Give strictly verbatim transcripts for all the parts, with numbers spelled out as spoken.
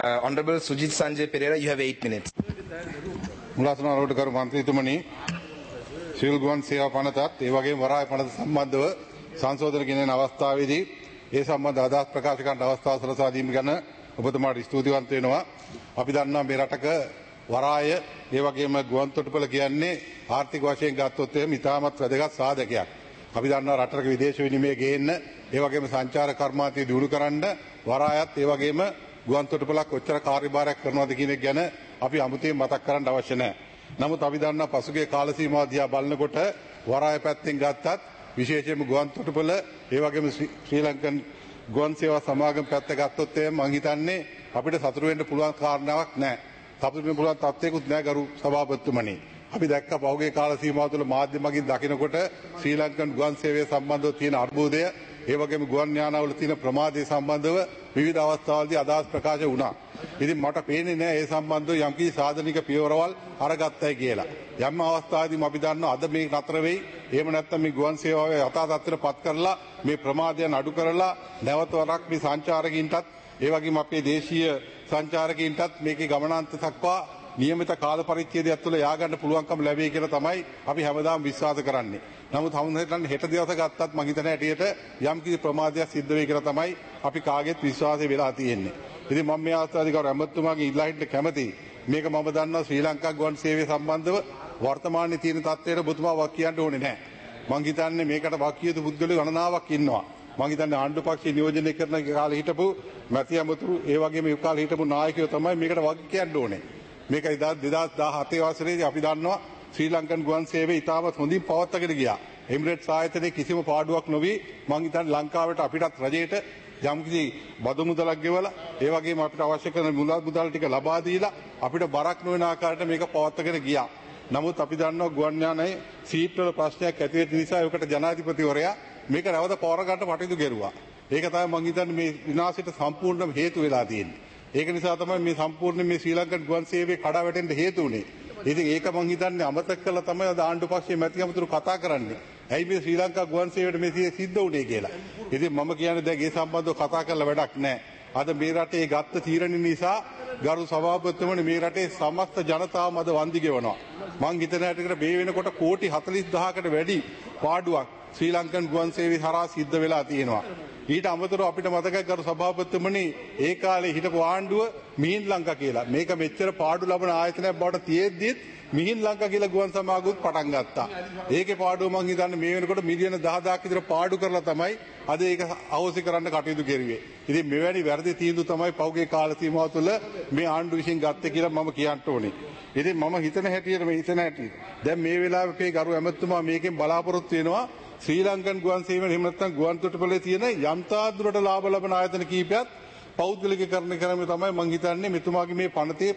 Uh, Honorable Sujit Sanjay Pereira, you have eight minutes. මුලාසන අරෝඩකරු මන්ත්‍රීතුමනි සිවිල් ගුවන් සේවා පනතත් ඒ වගේම වරාය පනත සම්බන්ධව සංශෝධන ගෙනෙන අවස්ථාවේදී ඒ සම්බන්ධ අදහස් ප්‍රකාශ කරන්න අවස්ථාව සලසා දීම ගැන ඔබතුමාට ස්තුතිවන්ත වෙනවා. අපි දන්නවා මේ රටක වරාය ඒ වගේම ගුවන් තොටුපළ කියන්නේ ආර්ථික වශයෙන් ගත්තොත් එහෙම ඉතාමත් වැදගත් සාධකයක්. අපි දන්නවා රටක විදේශ විනිමය ගේන්න ඒ වගේම සංචාර කර්මාන්තය දියුණු කරන්න වරායත් ඒ වගේම ගුවන් තොටුපළක් කොච්චර කාර්යභාරයක් කරනවද කියන එක ගැන අපි අමුතුවෙන් මතක් කරන්න අවශ්‍ය නැහැ. නමුත් අපි දන්නා පසුගිය කාල සීමාව දිහා බලනකොට වරාය පැත්තෙන් ගත්තත් විශේෂයෙන්ම ගුවන් තොටුපළ ඒ වගේම ශ්‍රී ලංකන් ගුවන් සේවා සමාගම පැත්ත ගත්තොත් එහෙනම් මම හිතන්නේ අපිට සතුටු වෙන්න පුළුවන් කාරණාවක් නැහැ. සතුටු වෙන්න පුළුවන් තත්ත්වයකුත් නැහැ ගරු සභාපතිතුමනි. අපි දැක්ක පහුගිය කාල සීමාව තුළ මාධ්‍ය මගින් දකිනකොට ශ්‍රී ලංකන් ගුවන් සේවය සම්බන්ධව තියෙන අර්බුදය ඒ වගේම ගුවන් යානාවල තියෙන ප්‍රමාදය සම්බන්ධව විවිධ අවස්ථාවලදී අදහස් ප්‍රකාශ වුණා. ඉතින් මට පේන්නේ නැහැ ඒ සම්බන්ධව යම්කිසි සාධනික පියවරවල් අරගත්තයි කියලා. යම් අවස්ථාවකදී අපි දන්නවා අද මේ නතර වෙයි. එහෙම නැත්නම් මේ ගුවන් සේවාවේ යථා තත්ත්වයට පත් කරලා මේ ප්‍රමාදයන් අඩු කරලා නැවත වරක් මේ සංචාරකීන්ටත් ඒ වගේම අපේ දේශීය සංචාරකීන්ටත් මේකේ ගමනාන්ත දක්වා නියමිත කාල පරිච්ඡේදයක් තුළ යාගන්න පුළුවන්කම ලැබෙයි කියලා තමයි අපි හැමදාම විශ්වාස කරන්නේ. නමුත් හමුදෙන් හෙට දවස ගත්තත් මම හිතන හැටියට යම් කිසි ප්‍රමාදයක් සිද්ධ වෙයි කියලා තමයි අපි කාගෙත් විශ්වාසය වෙලා තියෙන්නේ. ඉතින් මම මේ අවස්ථාවේදී ගෞරව ඇමතුමාගේ ඉල්ලා හිටින්න කැමතියි. මේක මම දන්නවා ශ්‍රී ලංකා ගුවන් සේවය සම්බන්ධව වර්තමානයේ තියෙන තත්ත්වයට ඔබතුමා වක් කියන්න ඕනේ නැහැ. මම හිතන්නේ මේකට වක් කියතු පුද්ගලයෝ ගණනාවක් ඉන්නවා. මම හිතන්නේ ආණ්ඩු පක්ෂය නියෝජනය කරන කාලේ හිටපු මැති ඇමතුරු ඒ වගේම ඒ කාලේ හිටපු නායකයෝ තමයි මේකට වක් කියන්න ඕනේ. මේක දෙදාස් දහහතේ වසරේදී අපි දන්නවා ශ්‍රී ලංකන් ගුවන් සේවය ඉතාමත් හොඳින් පවත්වාගෙන ගියා. එමිරේට්ස් ආයතනයේ කිසිම පාඩුවක් නොවි මම හිතන්නේ ලංකාවට අපිටත් රජයට යම්කිසි බදු මුදලක් ගෙවලා ඒ වගේම අපිට අවශ්‍ය කරන මුදල් මුදල් ටික ලබා දීලා අපිට බරක් නොවන ආකාරයට මේක පවත්වාගෙන ගියා. නමුත් අපි දන්නවා ගුවන් යානයේ සීට් වල ප්‍රශ්නයක් ඇති වෙච්ච නිසා ඒකට ජනාධිපතිවරයා මේක නැවත පවර ගන්න කටයුතු කෙරුවා. ඒක තමයි මම හිතන්නේ මේ විනාශයට සම්පූර්ණම හේතු වෙලා තියෙන්නේ. ඒක නිසා තමයි මේ සම්පූර්ණ මේ ශ්‍රී ලංකන් ගුවන් සේවයේ කඩා වැටෙන්න හේතු වුනේ. ඉතින් ඒක මම හිතන්නේ අමතක කළා තමයි අද ආණ්ඩු පක්ෂයේ මැති ඇමතුරු කතා කරන්නේ. ඇයි මේ ශ්‍රී ලංකා ගුවන් සේවයට මේ සිද්ධ වුනේ කියලා. ඉතින් මම කියන්නේ දැන් ඒ සම්බන්ධව කතා කරලා වැඩක් නැහැ. අද මේ රටේ ගත්ත තීරණ නිසා ගරු සභාපතිතුමනි මේ රටේ සමස්ත ජනතාවම අද වන්දි ගෙවනවා. මං හිතන හැටියට මේ වෙනකොට කෝටි හතළිස් දහසකට වැඩි පාඩුවක් ශ්‍රී ලංකන් ගුවන් සේවය හරහා සිද්ධ වෙලා තියෙනවා. ඊට අමතරව අපිට මතකයි ගරු සභාපතිතුමනි ඒ කාලේ හිටපු ආණ්ඩුව මිහින් ලංකා කියලා මේක මෙච්චර පාඩු ලබන ආයතනයක් බවට තියෙද්දිත් මිහින් ලංකා කියලා ගුවන් සමාගමක් පටන් ගත්තා. ඒකේ පාඩුව මං හිතන්නේ මේ වෙනකොට මිලියන දහදහක් විතර පාඩු කරලා තමයි අද ඒක අහෝසි කරන්න කටයුතු කෙරුවේ. ඉතින් මෙවැනි වැරදි තීන්දුව තමයි පෞගේ කාල සීමාව තුළ මේ ආණ්ඩුව විසින් ගත්තේ කියලා මම කියන්න ඕනේ. ඉතින් මම හිතන හැටියට මේ හිතන හැටියට දැන් මේ වෙලාවේ අපේ ගරු ඇමතුමා මේකෙන් බලාපොරොත්තු වෙනවා ශ්‍රී ලංකන් ගුවන් සේවයේ එහෙම නැත්නම් ගුවන් තොටුපළේ තියෙන යම්තා දුරට ලාභ ලබන ආයතන කීපයක් පෞද්ගලිකීකරණය කරන්නේ තමයි මම හිතන්නේ මෙතුමාගේ මේ පනතේ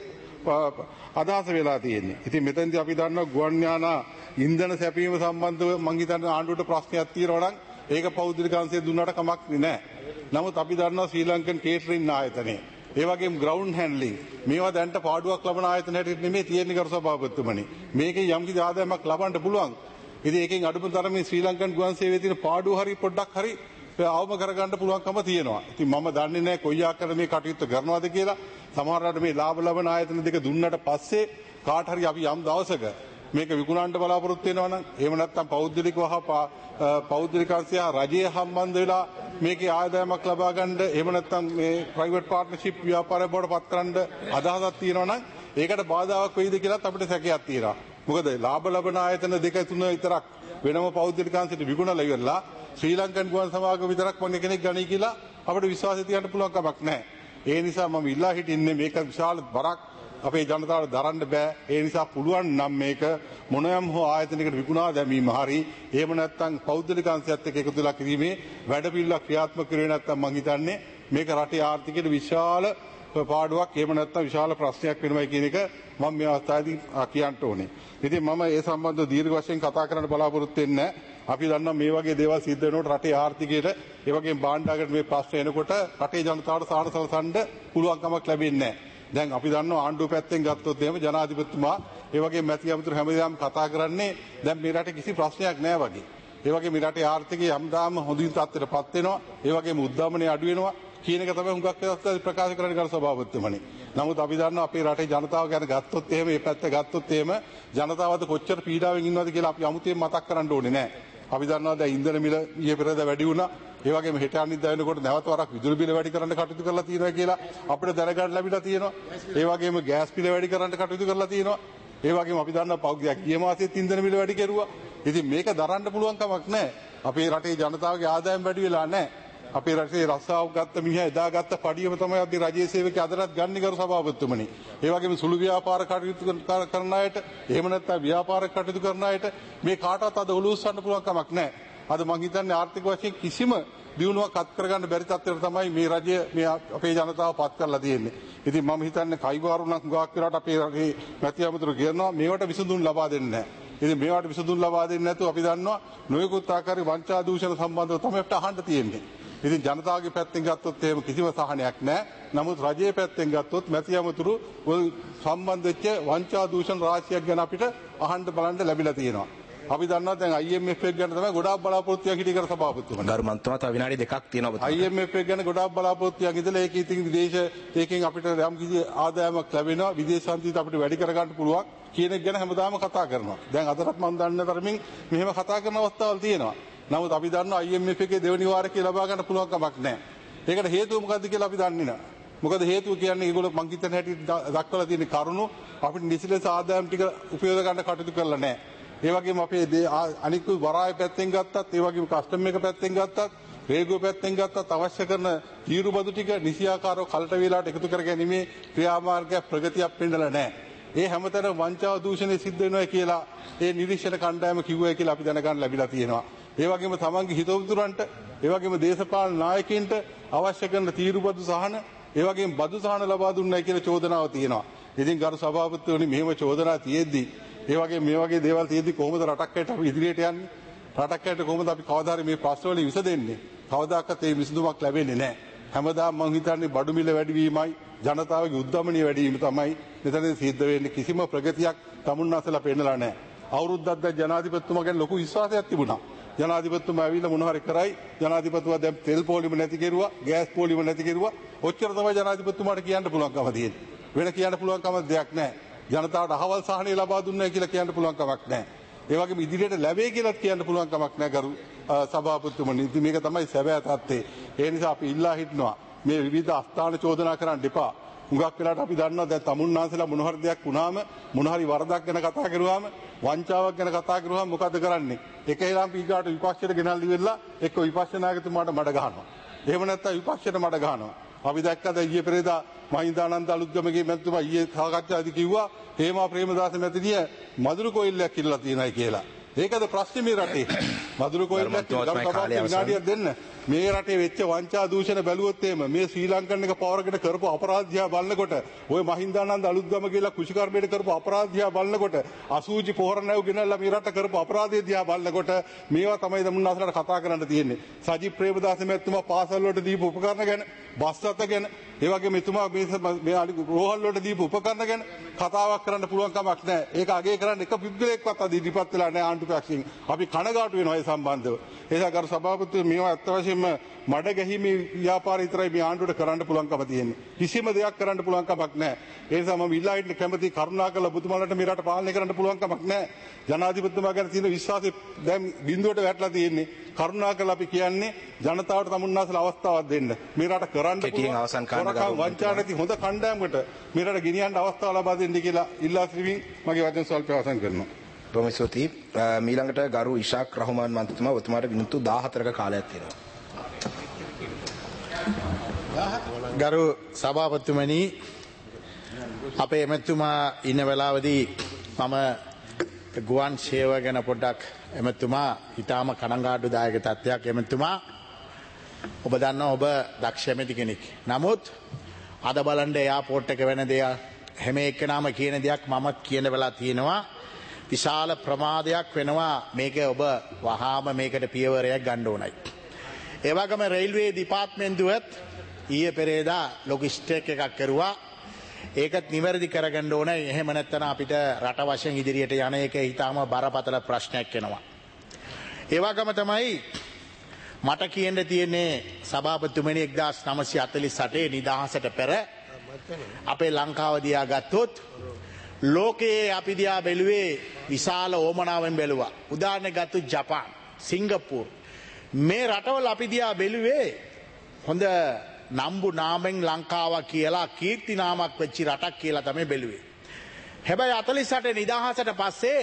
අදහස වෙලා තියෙන්නේ. ඉතින් මෙතෙන්දී අපි දන්නවා ගුවන් යානා ඉන්ධන සැපීම සම්බන්ධව මම හිතන්නේ ආණ්ඩුවට ප්‍රශ්නයක් තියෙනවා නම් ඒක පෞද්ගලික අංශය දුන්නාට කමක් නෑ. නමුත් අපි දන්නවා ශ්‍රී ලංකන් කේටරින් ආයතනය ඒ වගේම ග්‍රවුන්ඩ් හැන්ඩලින් මේවා දැන්ට පාඩුවක් ලබන ආයතන හැටියට නෙමෙයි තියෙන්නේ ගරු සභාපතිතුමනි. මේකෙන් යම්කිසි ආදායමක් ලබන්න පුළුවන්. ඉතින් ඒකෙන් අඩුම තරමේ ශ්‍රී ලංකන් ගුවන් සේවයේ තියෙන පාඩුව හරි පොඩ්ඩක් හරි අවම කරගන්න පුළුවන්කම තියෙනවා. ඉතින් මම දන්නේ නැහැ කොයි ආකාරයෙන් මේ කටයුත්ත කරනවද කියලා. සමහරවිට මේ ලාභ ලබන ආයතන දෙක දුන්නට පස්සේ කාට හරි අපි යම් දවසක මේක විකුණන්න බලාපොරොත්තු වෙනවා නම් එහෙම නැත්නම් පෞද්ගලිකව හා පෞද්ගලික අංශය රජයේ සම්බන්ධ වෙලා මේකේ ආදායමක් ලබා ගන්න එහෙම නැත්නම් මේ ප්‍රයිවට් පාර්ට්නර්ෂිප් ව්‍යාපාරය බවට පත් කරන්න අදහසක් තියෙනවා නම් ඒකට බාධාවක් වෙයිද කියලාත් අපිට සැකයක් තියෙනවා. මොකද ලාභ ලබන ආයතන දෙක තුන විතරක් වෙනම පෞද්ගලික අංශයට විකුණලා ඉවරලා ශ්‍රී ලංකන් ගුවන් සමාගම විතරක් මොන්නේ කෙනෙක් ගනී කියලා අපිට විශ්වාසය තියන්න පුළුවන් කමක් නැහැ. ඒ නිසා මම ඉල්ලා හිටින්නේ මේක විශාල බරක් අපේ ජනතාවට දරන්න බෑ. ඒ නිසා පුළුවන් නම් මේක මොනෑම හෝ ආයතනයකට විකුණා දැමීම හරි එහෙම නැත්නම් පෞද්ගලික අංශයත් එක්ක එකතු වෙලා කිරීමේ වැඩපිළිවෙලක් ක්‍රියාත්මක කරුවේ නැත්නම් මම හිතන්නේ මේක රටේ ආර්ථිකයට විශාල පාඩුවක් එහෙම නැත්නම් විශාල ප්‍රශ්නයක් වෙනවා කියන එක මම මේ අවස්ථාවේදී කියන්න ඕනේ. ඉතින් මම ඒ සම්බන්ධව දීර්ඝ වශයෙන් කතා කරන්න බලාපොරොත්තු වෙන්නේ අපි දන්නවා මේ වගේ දේවල් සිද්ධ වෙනකොට රටේ ආර්ථිකයට ඒ වගේම භාණ්ඩාගාරයට මේ ප්‍රශ්න එනකොට රටේ ජනතාවට සාහන සලසන්න පුළුවන්කමක් ලැබෙන්නේ නැහැ. දැන් අපි දන්නවා ආණ්ඩුව පැත්තෙන් ගත්තොත් එහෙම ජනාධිපතිතුමා ඒ වගේම මැති ඇමතුරු හැමදාම කතා කරන්නේ දැන් මේ රටේ කිසි ප්‍රශ්නයක් නැහැ වගේ. ඒ වගේම මේ රටේ ආර්ථිකය හැමදාම හොඳින් තත්ත්වයටපත් වෙනවා. ඒ වගේම උද්දමනය අඩු වෙනවා. කියන එක තමයි හුඟක් වෙලාවට ප්‍රකාශ කරන්න ගන්න සභාපතිතුමනි. නමුත් අපි දන්නවා අපේ රටේ ජනතාව ගැන ගත්තොත් එහෙම මේ පැත්ත ගත්තොත් එහෙම ජනතාවද කොච්චර පීඩාවෙන් ඉන්නවද කියලා අපි අමුතුවෙන් මතක් කරන්න ඕනේ නැහැ. අපි දන්නවා දැන් ඉන්ධන මිල ඊයේ පෙරේද වැඩි වුණා. ඒ වගේම හෙට අනිද්දා වෙනකොට නැවත වරක් විදුලි බිල වැඩි කරන්න කටයුතු කරලා තියෙනවා කියලා අපිට දැනගන්න ලැබිලා තියෙනවා. ඒ වගේම ගෑස් බිල වැඩි කරන්න කටයුතු කරලා තියෙනවා. ඒ වගේම අපි දන්නවා පෞද්ගලික ගිය මාසෙත් ඉන්ධන මිල වැඩි කෙරුවා. ඉතින් මේක දරන්න පුළුවන් කමක් නැහැ. අපේ රටේ ජනතාවගේ ආදායම් වැඩි වෙලා නැහැ. අපේ රටේ රස්සාව ගත්ත මිනිහා එදා ගත්ත පඩියම තමයි අපි රජයේ සේවකයෝ අදටත් ගන්න කරු සභාපතිතුමනි. ඒ වගේම සුළු ව්‍යාපාර කටයුතු කරන අයට, එහෙම නැත්නම් ව්‍යාපාර කටයුතු කරන අයට මේ කාටවත් අද ඔලුව උස්සන්න පුළුවන් කමක් නැහැ. අද මං හිතන්නේ ආර්ථික වශයෙන් කිසිම දියුණුවක් අත් කරගන්න බැරි තත්ත්වයකට තමයි මේ රජය මේ අපේ ජනතාව පත් කරලා තියෙන්නේ. ඉතින් මම හිතන්නේ කයිවාරු නම් ගාක් වෙලාට අපේ රටේ මැති අමතර කියනවා මේවට විසඳුම් ලබා දෙන්නේ නැහැ. ඉතින් මේවට විසඳුම් ලබා දෙන්නේ නැතුව අපි දන්නවා නොයෙකුත් ආකාරයේ වංචා දූෂණ සම්බන්ධව තමයි අපිට අහන්න තියෙන්නේ. ඉතින් ජනතාවගේ පැත්තෙන් ගත්තොත් එහෙම කිසිම සහනයක් නැහැ. නමුත් රජයේ පැත්තෙන් ගත්තොත් මැති අමතරු සම්බන්ධ වෙච්ච වංචා දූෂණ රාශියක් ගැන අපිට අහන්න බලන්න ලැබිලා තියෙනවා. අපි දන්නවා දැන් I M F එක ගැන තමයි ගොඩාක් බලාපොරොත්තුවක් හිටි කර සභාපතිතුමා. ගරු මන්ත්‍රී තව විනාඩි දෙකක් තියෙනවා. I M F එක ගැන ගොඩාක් බලාපොරොත්තුවක් ඉඳලා ඒක ඉතින් විදේශ ඒකෙන් අපිට යම් කිසි ආදායමක් ලැබෙනවා. විදේශ සම්පත් අපිට වැඩි කර ගන්න පුළුවන් කියන එක ගැන හැමදාම කතා කරනවා. දැන් අදටත් මම දන්න තරමින් මෙහෙම කතා කරන අවස්ථාවල් තියෙනවා. නමුත් අපි දන්නවා I M F එකේ දෙවෙනි වාරකේ ලබා ගන්න පුළුවන් කමක් නැහැ. ඒකට හේතුව මොකද්ද කියලා අපි දන්නේ නැහැ. මොකද හේතුව කියන්නේ ඒගොල්ලෝ මං හිතන හැටි දක්වලා තියෙන කරුණු අපිට නිසිලස ආදායම් ටික උපයෝග ගන්න කටයුතු කරලා නැහැ. ඒ වගේම අපේ අනික් වරාය පැත්තෙන් ගත්තත් ඒ වගේම කස්ටම් එක පැත්තෙන් ගත්තත් රේගුව පැත්තෙන් ගත්තත් අවශ්‍ය කරන තීරු බදු ටික නිසියාකාරව කලට වේලාට එකතු කර ගැනීමේ ක්‍රියාමාර්ගයක් ප්‍රගතියක් පෙන්නලා නැහැ. ඒ හැමතැනම වංචාව දූෂණය සිද්ධ වෙනවා කියලා ඒ නිරීක්ෂණ කණ්ඩායම කිව්වයි කියලා අපි දැනගන්න ලැබිලා තියෙනවා. ඒ වගේම තමන්ගේ හිතවතුරන්ට ඒ වගේම දේශපාලන නායකයින්ට අවශ්‍ය කරන තීරු බදු සහන ඒ වගේම බදු සහන ලබා දුන්නයි කියලා චෝදනාව තියෙනවා. ඉතින් ගරු සභාපතිතුමනි මෙහෙම චෝදනා තියෙද්දි ඒ වගේ මේ වගේ දේවල් තියෙද්දි කොහොමද රටක් ඇයට අපි ඉදිරියට යන්නේ? රටක් ඇයට කොහොමද අපි කවදා හරි මේ ප්‍රශ්න වලින් විසඳෙන්නේ? කවදාකවත් ඒ විසඳුමක් ලැබෙන්නේ නැහැ. හැමදාම මං හිතන්නේ බඩු මිල වැඩිවීමයි ජනතාවගේ උද්දමනීය වැඩිවීම තමයි මෙතනදී සිද්ධ වෙන්නේ. කිසිම ප්‍රගතියක් තමුන්නාසලා පෙන්නලා නැහැ. අවුරුද්දක් දැන් ජනාධිපතිතුමා ගැන ලොකු විශ්වාසයක් තිබුණා. ජනාධිපතිතුමා ඇවිල්ලා මොන හරි කරයි. ජනාධිපතිතුමා දැන් තෙල් පොලිම නැති කෙරුවා, ගෑස් පොලිම නැති කෙරුවා. ඔච්චර තමයි ජනාධිපතිතුමාට කියන්න පුළුවන්කම තියෙන්නේ. වෙන කියන්න පුළුවන් කම දෙයක් නැහැ. ජනතාවට අහවල් සහනය ලබා දුන්නා කියලා කියන්න පුළුවන් කමක් නැහැ. ඒ වගේම ඉදිරියට ලැබෙයි කියලාත් කියන්න පුළුවන් කමක් නැහැ ගරු සභාපතිතුමනි. ඉතින් මේක තමයි සැබෑ තත්ත්වය. ඒ නිසා අපි ඉල්ලා හිටනවා මේ විවිධ අස්ථාන චෝදනා කරන්න එපා. හුඟක් වෙලාවට අපි දන්නවා දැන් තමුන්නාන්සලා මොන හරි දෙයක් වුණාම මොන හරි වරදක් ගැන කතා කරුවාම වංචාවක් ගැන කතා කරුවාම මොකද කරන්නේ? එක එලාම් පීගාට විපක්ෂයට ගෙනල්ලි වෙලා එක්ක විපක්ෂ නායකතුමාට මඩ ගහනවා. එහෙම නැත්නම් විපක්ෂයට මඩ ගහනවා. අපි දැක්කද ඊයේ පෙරේදා මහින්දානන්ද අලුත්ගමගේ මැතිතුමා ඊයේ සාකච්ඡාදී කිව්වා හේමා ප්‍රේමදාස මැතිණිය මදුරු කොයිල්ලක් කිල්ලලා තියෙනයි කියලා. ඒකද ප්‍රශ්නේ මේ රටේ? මදුරු කොයිල්ලක් විනාඩියක් දෙන්න. මේ රටේ වෙච්ච වංචා දූෂණ බැලුවොත් එහෙම මේ ශ්‍රී ලංකන් එක පවරකට කරපු අපරාධය බලනකොට ওই මහින්දානන්ද අලුත්ගම කියලා කුෂිකර්මයට කරපු අපරාධය බලනකොට අසූචි පොහොර නැව් ගෙනල්ලා මේ රට කරපු අපරාධය දිහා බලනකොට මේවා තමයි මුන්නාසලට කතා කරන්න තියෙන්නේ. සජිත් ප්‍රේමදාස මැතිතුමා පාසල් වලට දීපු උපකරණ ගැන, බස් රථ ගැන, ඒ වගේම එතුමා මේ මේ රෝහල් වලට දීපු උපකරණ ගැන කතාවක් කරන්න පුළුවන් කමක් නැහැ. ඒක අගය කරන්න එක පුද්ගලයෙක්වත් අද ඉදිරිපත් වෙලා නැහැ ආණ්ඩු පක්ෂයෙන්. අපි කනගාටු වෙනවා ඒ සම්බන්ධව. ඒසා කරු සභාපතිතුමනි මේවා අත් වශයෙන්ම මඩ ගැහිමේ ව්‍යාපාර විතරයි මේ ආණ්ඩුවට කරන්න පුළුවන්කම තියෙන්නේ. කිසිම දෙයක් කරන්න පුළුවන් කමක් නැහැ. ඒ නිසා මම ඉල්ලා හිටින කැමැති කරුණාකරලා ඔබතුමාලට මේ රට පාලනය කරන්න පුළුවන් කමක් නැහැ. ජනාධිපතිතුමා ගැන තියෙන විශ්වාසය දැන් බිඳුවට වැටලා තියෙන්නේ. කරුණාකරලා අපි කියන්නේ ජනතාවට තමුන්නාසලා අවස්ථාවක් දෙන්න. මේ රට කරන්න කෙටියෙන් අවසන් කාණ්ඩ වංචා නැති හොඳ කණ්ඩායමකට මේ රට ගෙනියන්න අවස්ථාව ලබා දෙන්න කියලා ඉල්ලා සිටිමින් මගේ වචන ස්වල්පය අවසන් කරනවා. බොහොම ස්තුතියි. මීළඟට ගරු ඉෂාක් රහමාන් මන්ත්‍රීතුමා ඔබතුමාට විනාඩි දාහතරක කාලයක් තියෙනවා. ගරු සභාපතිතුමනි අපේ එමෙතුමා ඉන්න වෙලාවදී මම ගුවන් සේව ගැන පොඩ්ඩක් එමෙතුමා ඊටාම කනංගාටුදායක තත්ත්වයක් එමෙතුමා ඔබ දන්නවා ඔබ දක්ෂ ඇමති කෙනෙක්. නමුත් අද බලන්න එයාපෝට් එක වෙන දේ හැම එක්කෙනාම කියන දෙයක් මමත් කියන වෙලා තියෙනවා. විශාල ප්‍රමාදයක් වෙනවා. මේක ඔබ වහාම මේකට පියවරයක් ගන්න ඕනයි. ඒ වගේම රේල්වේ දෙපාර්තමේන්තුවත් ඊයේ පෙරේදා ලොජිස්ටික් එකක් කරුවා. ඒකත් නිවැරදි කරගන්න ඕනේ. එහෙම නැත්නම් අපිට රට වශයෙන් ඉදිරියට යන එක ඊටාම බරපතල ප්‍රශ්නයක් වෙනවා. ඒ වගේම තමයි මට කියන්න තියෙන්නේ සභාපතිතුමනි එක්දාස් නවසිය හතළිස් අටේ නිදහසට පෙර අපේ ලංකාව දිහා ගත්තොත් ලෝකයේ අපි දිහා බැලුවේ විශාල ඕමනාවෙන් බැලුවා. උදාහරණයක් ගත්තොත් ජපාන්, සිංගප්පූර් මේ රටවල අපි දිහා බැලුවේ හොඳ නම්බු නාමෙන් ලංකාව කියලා කීර්ති නාමක් වෙච්ච රටක් කියලා තමයි බැලුවේ. හැබැයි හතළිස් අට නිදහසට පස්සේ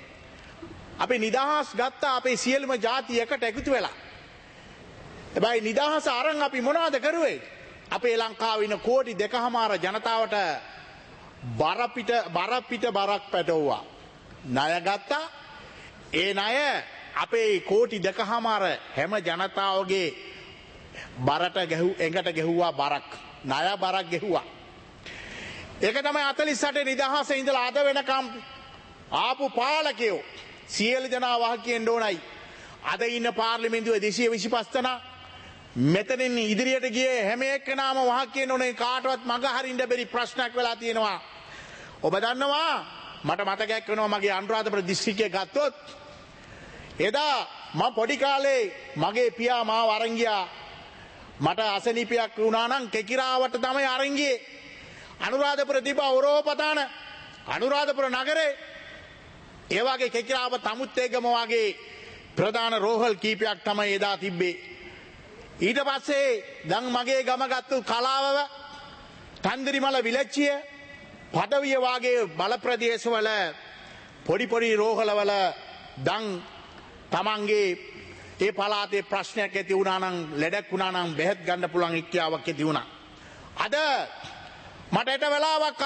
අපි නිදහස් ගත්තා අපේ සියලුම ජාති එකට එකතු වෙලා. හැබැයි නිදහස අරන් අපි මොනවද කරුවේ? අපේ ලංකාවේ ඉන්න කෝටි දෙකමාර ජනතාවට බර පිට බර පිට බරක් පැටවුවා. ණය ගත්තා. ඒ ණය අපේ කෝටි දෙකමාර හැම ජනතාවගේ බරට ගැහුව එඟට ගැහුවා බරක්. ණය බරක් ගැහුවා. ඒක තමයි හතළිස් අට නිදහසේ ඉඳලා අද වෙනකම් ආපු පාලකයෝ සියලු දෙනා වහ කියන්න ඕනයි. අද ඉන්න පාර්ලිමේන්තුවේ දෙසිය විසිපහ දෙනා මෙතනින් ඉදිරියට ගියේ හැම එක්කෙනාම වහ කියන්න ඕනේ කාටවත් මග හරින්න බැරි ප්‍රශ්නයක් වෙලා තියෙනවා. ඔබ දන්නවා මට මතකයක් වෙනවා මගේ අනුරාධපුර දිස්ත්‍රික්කයේ ගත්තොත් එදා මම පොඩි කාලේ මගේ පියා මාව අරන් ගියා. මට අසනීපයක් වුණා නම් කෙකිරාවට තමයි අරන් ගියේ. අනුරාධපුර තිබ්බ ඔරෝපතාන අනුරාධපුර නගරේ ඒ වගේ කෙකිරාව තමුත්තේගම වගේ ප්‍රධාන රෝහල් කීපයක් තමයි එදා තිබ්බේ. ඊට පස්සේ දැන් මගේ ගම ගත්තු කලාවව තන්දිරිමල විලච්චිය පදවිය වගේ බල ප්‍රදේශවල පොඩි පොඩි රෝහලවල දැන් තමන්ගේ ඒ පළාතේ ප්‍රශ්නයක් ඇති වුණා නම් ලෙඩක් වුණා නම් බෙහෙත් ගන්න පුළුවන් ඉක්කියාවක් ඇති වුණා. අද මට ඒට වෙලාවක්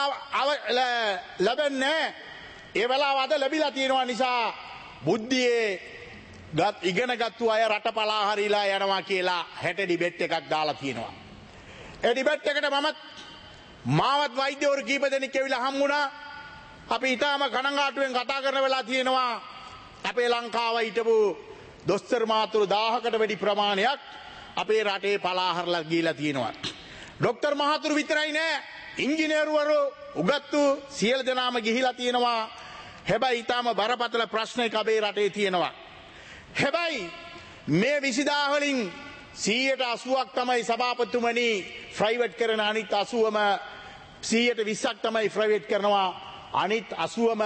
ලැබෙන්නේ ඒ වෙලාව අද ලැබිලා තියෙනවා නිසා බුද්ධියේ ගත් ඉගෙන ගත්තු අය රටපලා හරිලා යනවා කියලා හැට ඩිබේට් එකක් දාලා තියෙනවා. ඒ ඩිබේට් එකට මමත් මාවත් වෛද්‍යවරු කීප දෙනෙක් ඇවිල්ලා හම්බුණා. අපි ඊටාම කනංගාටුවෙන් කතා කරන වෙලාව තියෙනවා අපේ ලංකාව හිටපු දොස්තර මාතුරු දාහකට වැඩි ප්‍රමාණයක් අපේ රටේ පලා හරලා ගිහිලා තියෙනවා. ડોක්ටර් මහතුරු විතරයි නෑ ඉංජිනේරුවරු උගත්තු සියලු දෙනාම ගිහිලා තියෙනවා. හැබැයි ඊටාම බරපතල ප්‍රශ්නයක් අපේ රටේ තියෙනවා. හැබැයි මේ විසිදාහ වලින් සීයට අසූවක් තමයි සභාපතිතුමනි ප්‍රයිවට් කරන අනිත් අසූවම සීයට විස්සක් තමයි ප්‍රයිවට් කරනවා. අනිත් අසූවම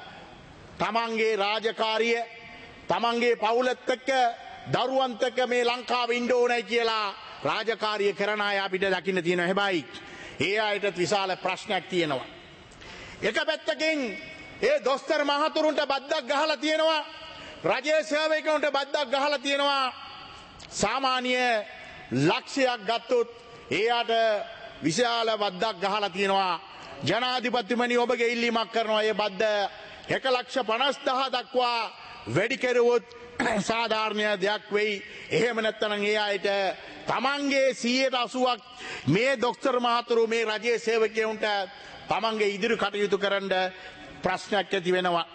තමන්ගේ රාජකාරිය තමන්ගේ පවුලත් එක්ක දරුවන්ට එක්ක මේ ලංකාවේ ඉන්න ඕනයි කියලා රාජකාරිය කරන අය අපිට දකින්න තියෙනවා. හැබැයි ඒ අයටත් විශාල ප්‍රශ්නයක් තියෙනවා. එක පැත්තකින් ඒ දොස්තර මහතුරුන්ට බද්දක් ගහලා තියෙනවා. රජයේ සේවකයන්ට බද්දක් ගහලා තියෙනවා. සාමාන්‍ය ලක්ෂයක් ගත්තොත් එයාට විශාල බද්දක් ගහලා තියෙනවා. ජනාධිපතිතුමනි ඔබගේ ඉල්ලීමක් කරනවා ඒ බද්ද එක ලක්ෂ පනස් දහ දක්වා වැඩි කෙරුවොත් සාධාරණ දෙයක් වෙයි. එහෙම නැත්නම් ඒ අයට තමන්ගේ සීයට අසූවක් මේ ડોක්ටර් මහතුරු මේ රජයේ සේවකයන්ට තමන්ගේ ඉදිරි කටයුතු කරන්න ප්‍රශ්නයක් ඇති වෙනවා.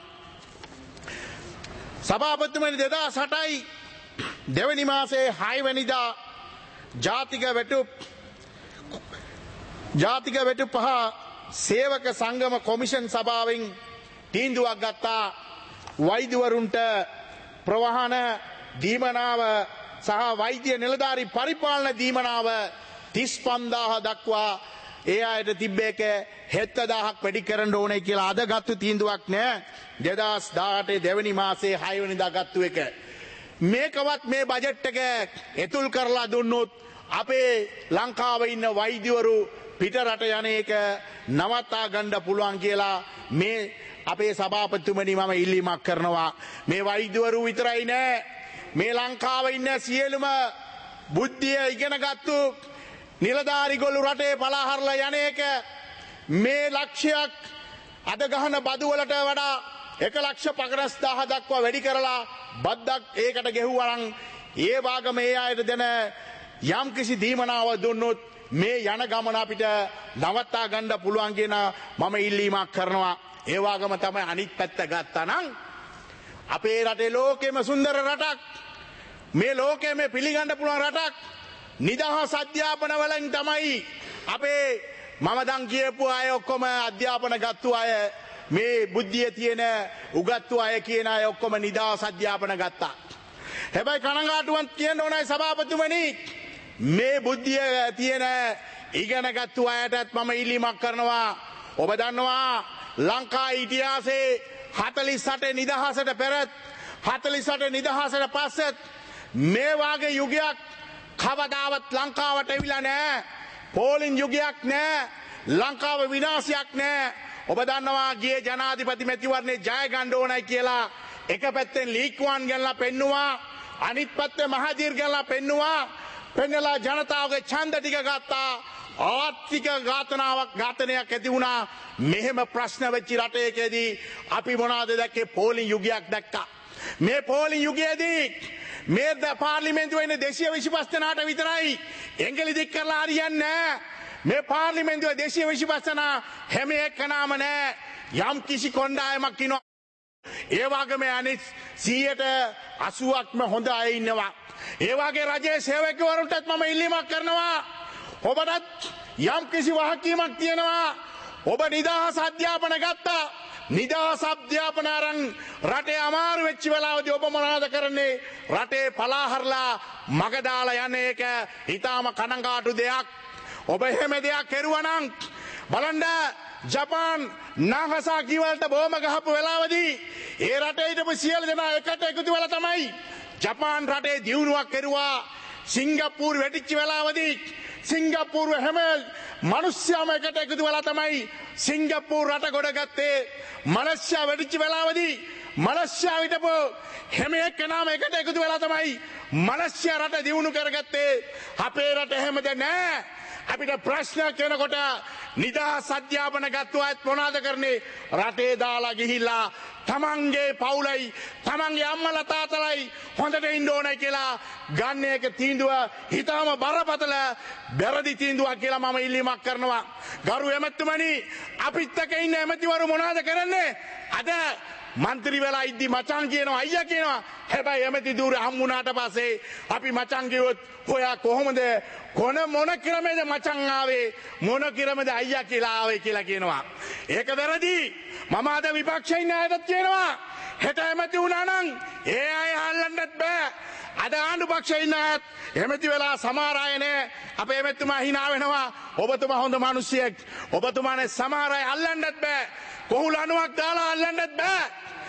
සභාපතිතුමනි දෙදාස් අටයි දෙවැනි මාසේ හය වෙනිදා ජාතික වැටුප් ජාතික වැටුප් පහ සේවක සංගම කොමිෂන් සභාවෙන් තීන්දුවක් ගත්තා. වෛද්‍යවරුන්ට ප්‍රවාහන දීමනාව සහ වෛද්‍ය නිලධාරි පරිපාලන දීමනාව තිස් පන්දාහ දක්වා ඒ අයට තිබ්බේක හෙත්ත දාහක් වැඩි කරන්න ඕනේ කියලා අද ගත්තු තීන්දුවක් නෑ. දෙදාස් දාහට දෙවැනි මාසේ හය වෙනිදා ගත්තු එක. මේකවත් මේ බජට් එක එතුල් කරලා දුන්නොත් අපේ ලංකාවේ ඉන්න වෛද්‍යවරු පිට රට යන එක නවත්තා ගන්න පුළුවන් කියලා මේ අපේ සභාපතිතුමනි මම ඉල්ලීමක් කරනවා. මේ වෛද්‍යවරු විතරයි නෑ මේ ලංකාවේ ඉන්න සියලුම බුද්ධිය ඉගෙනගත්තු නිලධාරිගොල්ලු රටේ පලාහරලා යන එක මේ ලක්ෂයක් අද ගහන බදු වලට වඩා එක ලක්ෂ පනස් දහ දක්වා වැඩි කරලා බද්දක් ඒකට ගෙහුවා නම් ඒ වාගම ඒ අයට දෙන යම්කිසි දීමනාව දුන්නොත් මේ යන ගමන අපිට නවත්තා ගන්න පුළුවන් කියන මම ඉල්ලීමක් කරනවා. ඒ වාගම තමයි අනිත් පැත්ත ගත්තා නම් අපේ රටේ ලෝකෙම සුන්දර රටක් මේ ලෝකෙම පිළිගන්න පුළුවන් රටක් නිදහස් අධ්‍යාපන වලින් තමයි අපේ මම දැන් කියපු අය ඔක්කොම අධ්‍යාපන ගත්තු අය මේ බුද්ධිය තියෙන උගත්තු අය කියන අය ඔක්කොම නිදහස් අධ්‍යාපන ගත්තා. හැබැයි කනගාටුවක් කියන්න ඕනයි සභාපතිතුමනි මේ බුද්ධිය තියෙන ඉගෙනගත්තු අයටත් මම ඉල්ලීමක් කරනවා. ඔබ දන්නවා ලංකා ඉතිහාසයේ හතළිස් අට නිදහසට පෙරත් හතළිස් අට නිදහසට පස්සෙත් මේ වාගේ යුගයක් කවදාවත් ලංකාවට එවිලා නැහැ. පෝලිං යුගයක් නැහැ. ලංකාව විනාශයක් නැහැ. ඔබ දන්නවා ගියේ ජනාධිපති මැතිවරණේ ජය ගන්න ඕනයි කියලා එක පැත්තෙන් ලීක්වාන් ගෙනලා පෙන්නුවා, අනිත් පැත්තේ මහජීර් ගෙනලා පෙන්නුවා. පෙන්නලා ජනතාවගේ ඡන්ද ටික ගත්තා. ආර්ථික ඝාතනාවක් ඝාතනයක් ඇති වුණා. මෙහෙම ප්‍රශ්න වෙච්ච රටේකදී අපි මොනවද දැක්කේ? පෝලිං යුගයක් දැක්කා. මේ පෝලිං යුගයේදී මේ පාර්ලිමේන්තුවේ ඉන්න දෙසිය විසිපහ දෙනාට විතරයි එංගලි දික් කරලා හරියන්නේ නැහැ. මේ පාර්ලිමේන්තුවේ දෙසිය විසිපහ දෙනා හැම එකනම නැහැ. යම් කිසි කොණ්ඩායමක් ඉන්නවා. ඒ වගේම අනිත් සීයට අසූවක්ම හොඳ අය ඉන්නවා. ඒ වගේ රජයේ සේවකවරුන්ටත් මම ඉල්ලීමක් කරනවා. ඔබටත් යම් කිසි වහකීමක් තියෙනවා. ඔබ නිදහස් අධ්‍යාපන ගත්තා. නිදහස් අධ්‍යාපන අරන් රටේ අමාරු වෙච්ච වෙලාවදී ඔබ මොනවද කරන්නේ? රටේ පලාහරලා මග දාලා යන එක ඊටාම කනගාටු දෙයක්. ඔබ එහෙම දෙයක් කෙරුවා නම් බලන්න ජපාන් නාගසාකි වලට බෝම ගහපු වෙලාවදී ඒ රටේ හිටපු සියලු දෙනා එකට එකතු වෙලා තමයි ජපාන් රටේ දියුණුවක් කෙරුවා. සිංගප්පූරු වැටිච්ච වෙලාවදී සිංගප්පූරු හැම මිනිස්සුම එකට එකතු වෙලා තමයි සිංගප්පූරු රට ගොඩ ගත්තේ. මලේසියා වැටිච්ච වෙලාවදී මලේසියා හිටපු හැම එක්කෙනාම එකට එකතු වෙලා තමයි මලේසියා රට දියුණු කරගත්තේ. අපේ රට එහෙමද නැහැ. අපිට ප්‍රශ්න කෙනකොට නිදහස් අධ්‍යාපන ගත්තු අයත් මොනවද කරන්නේ? රටේ දාලා ගිහිල්ලා තමන්ගේ පවුලයි තමන්ගේ අම්මලා තාත්තලයි හොඳට ඉන්න ඕනේ කියලා ගන්න එක තීන්දුව හිතාම බරපතල බැරදි තීන්දුවක් කියලා මම ඉල්ලීමක් කරනවා. ගරු එමෙතුමනි, අපිත් එක්ක ඉන්න එමෙතිවරු මොනවද කරන්නේ? අද මන්ත්‍රී වෙලා ඉද්දි මචං කියනවා, අයියා කියනවා. හැබැයි එමෙති දුර හම්බුණාට පස්සේ අපි මචං කිව්වොත් ඔයා කොහොමද කොන මොන ක්‍රමෙද මචං ආවේ, මොන ක්‍රමෙද අයියා කියලා ආවේ කියලා කියනවා. ඒක වැරදි. මම අද විපක්ෂයේ ඉන්න අයටත් කියනවා, හෙට එමෙති වුණා නම් ඒ අය අල්ලන්නත් බෑ. අද ආණ්ඩු පක්ෂයේ ඉන්න අයත් එමෙති වෙලා සමහර අය නෑ. අපේ එමෙතුමා hina වෙනවා. ඔබතුමා හොඳ මිනිස්සෙක්. ඔබතුමානේ සමහර අය අල්ලන්නත් බෑ. කොහුල අණුවක් දාලා අල්ලන්නත් බෑ.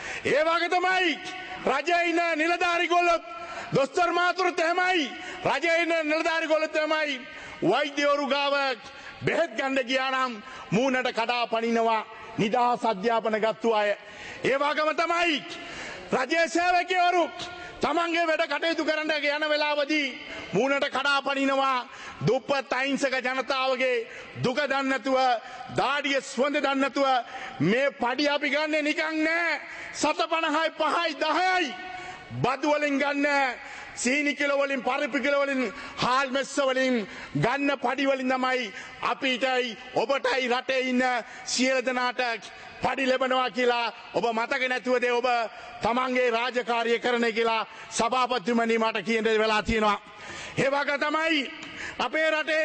ඒ වගේ තමයි රජයේ ඉන්න නිලධාරිගොල්ලොත්, දොස්තර මාතුරුත් එහෙමයි. රජයේ ඉන්න නිලධාරිගොල්ලොත් එහෙමයි. වෛද්‍යවරු ගාව බෙහෙත් ගන්න ගියා නම් මූණට කඩා පනිනවා නිදහස් අධ්‍යාපන ගත්තු අය. ඒ වගේම තමයි රජයේ සේවකවරු තමන්ගේ වැඩ කටයුතු කරන්න යන වෙලාවදී මූණට කඩා පනිනවා. දුප්පත් අහිංසක ජනතාවගේ දුක දන්නේ නැතුව, දාඩිය සුවඳ දන්නේ නැතුව මේ පඩි අපි ගන්නෙ නිකන් නෑ. සත පනහයි පහයි දහයයි බදු වලින් ගන්න, සීනි කිලෝ වලින්, පරිප්පු කිලෝ වලින්, හාල් මෙස්ස වලින් ගන්න පඩි වලින් තමයි අපිටයි ඔබටයි රටේ ඉන්න සියලු දෙනාට පඩි ලැබෙනවා කියලා ඔබ මතක නැතුවද ඔබ තමන්ගේ රාජකාරිය කරන කියලා සභාපතිතුමනි මට කියන්න වෙලා තියෙනවා. ඒ වගේ තමයි අපේ රටේ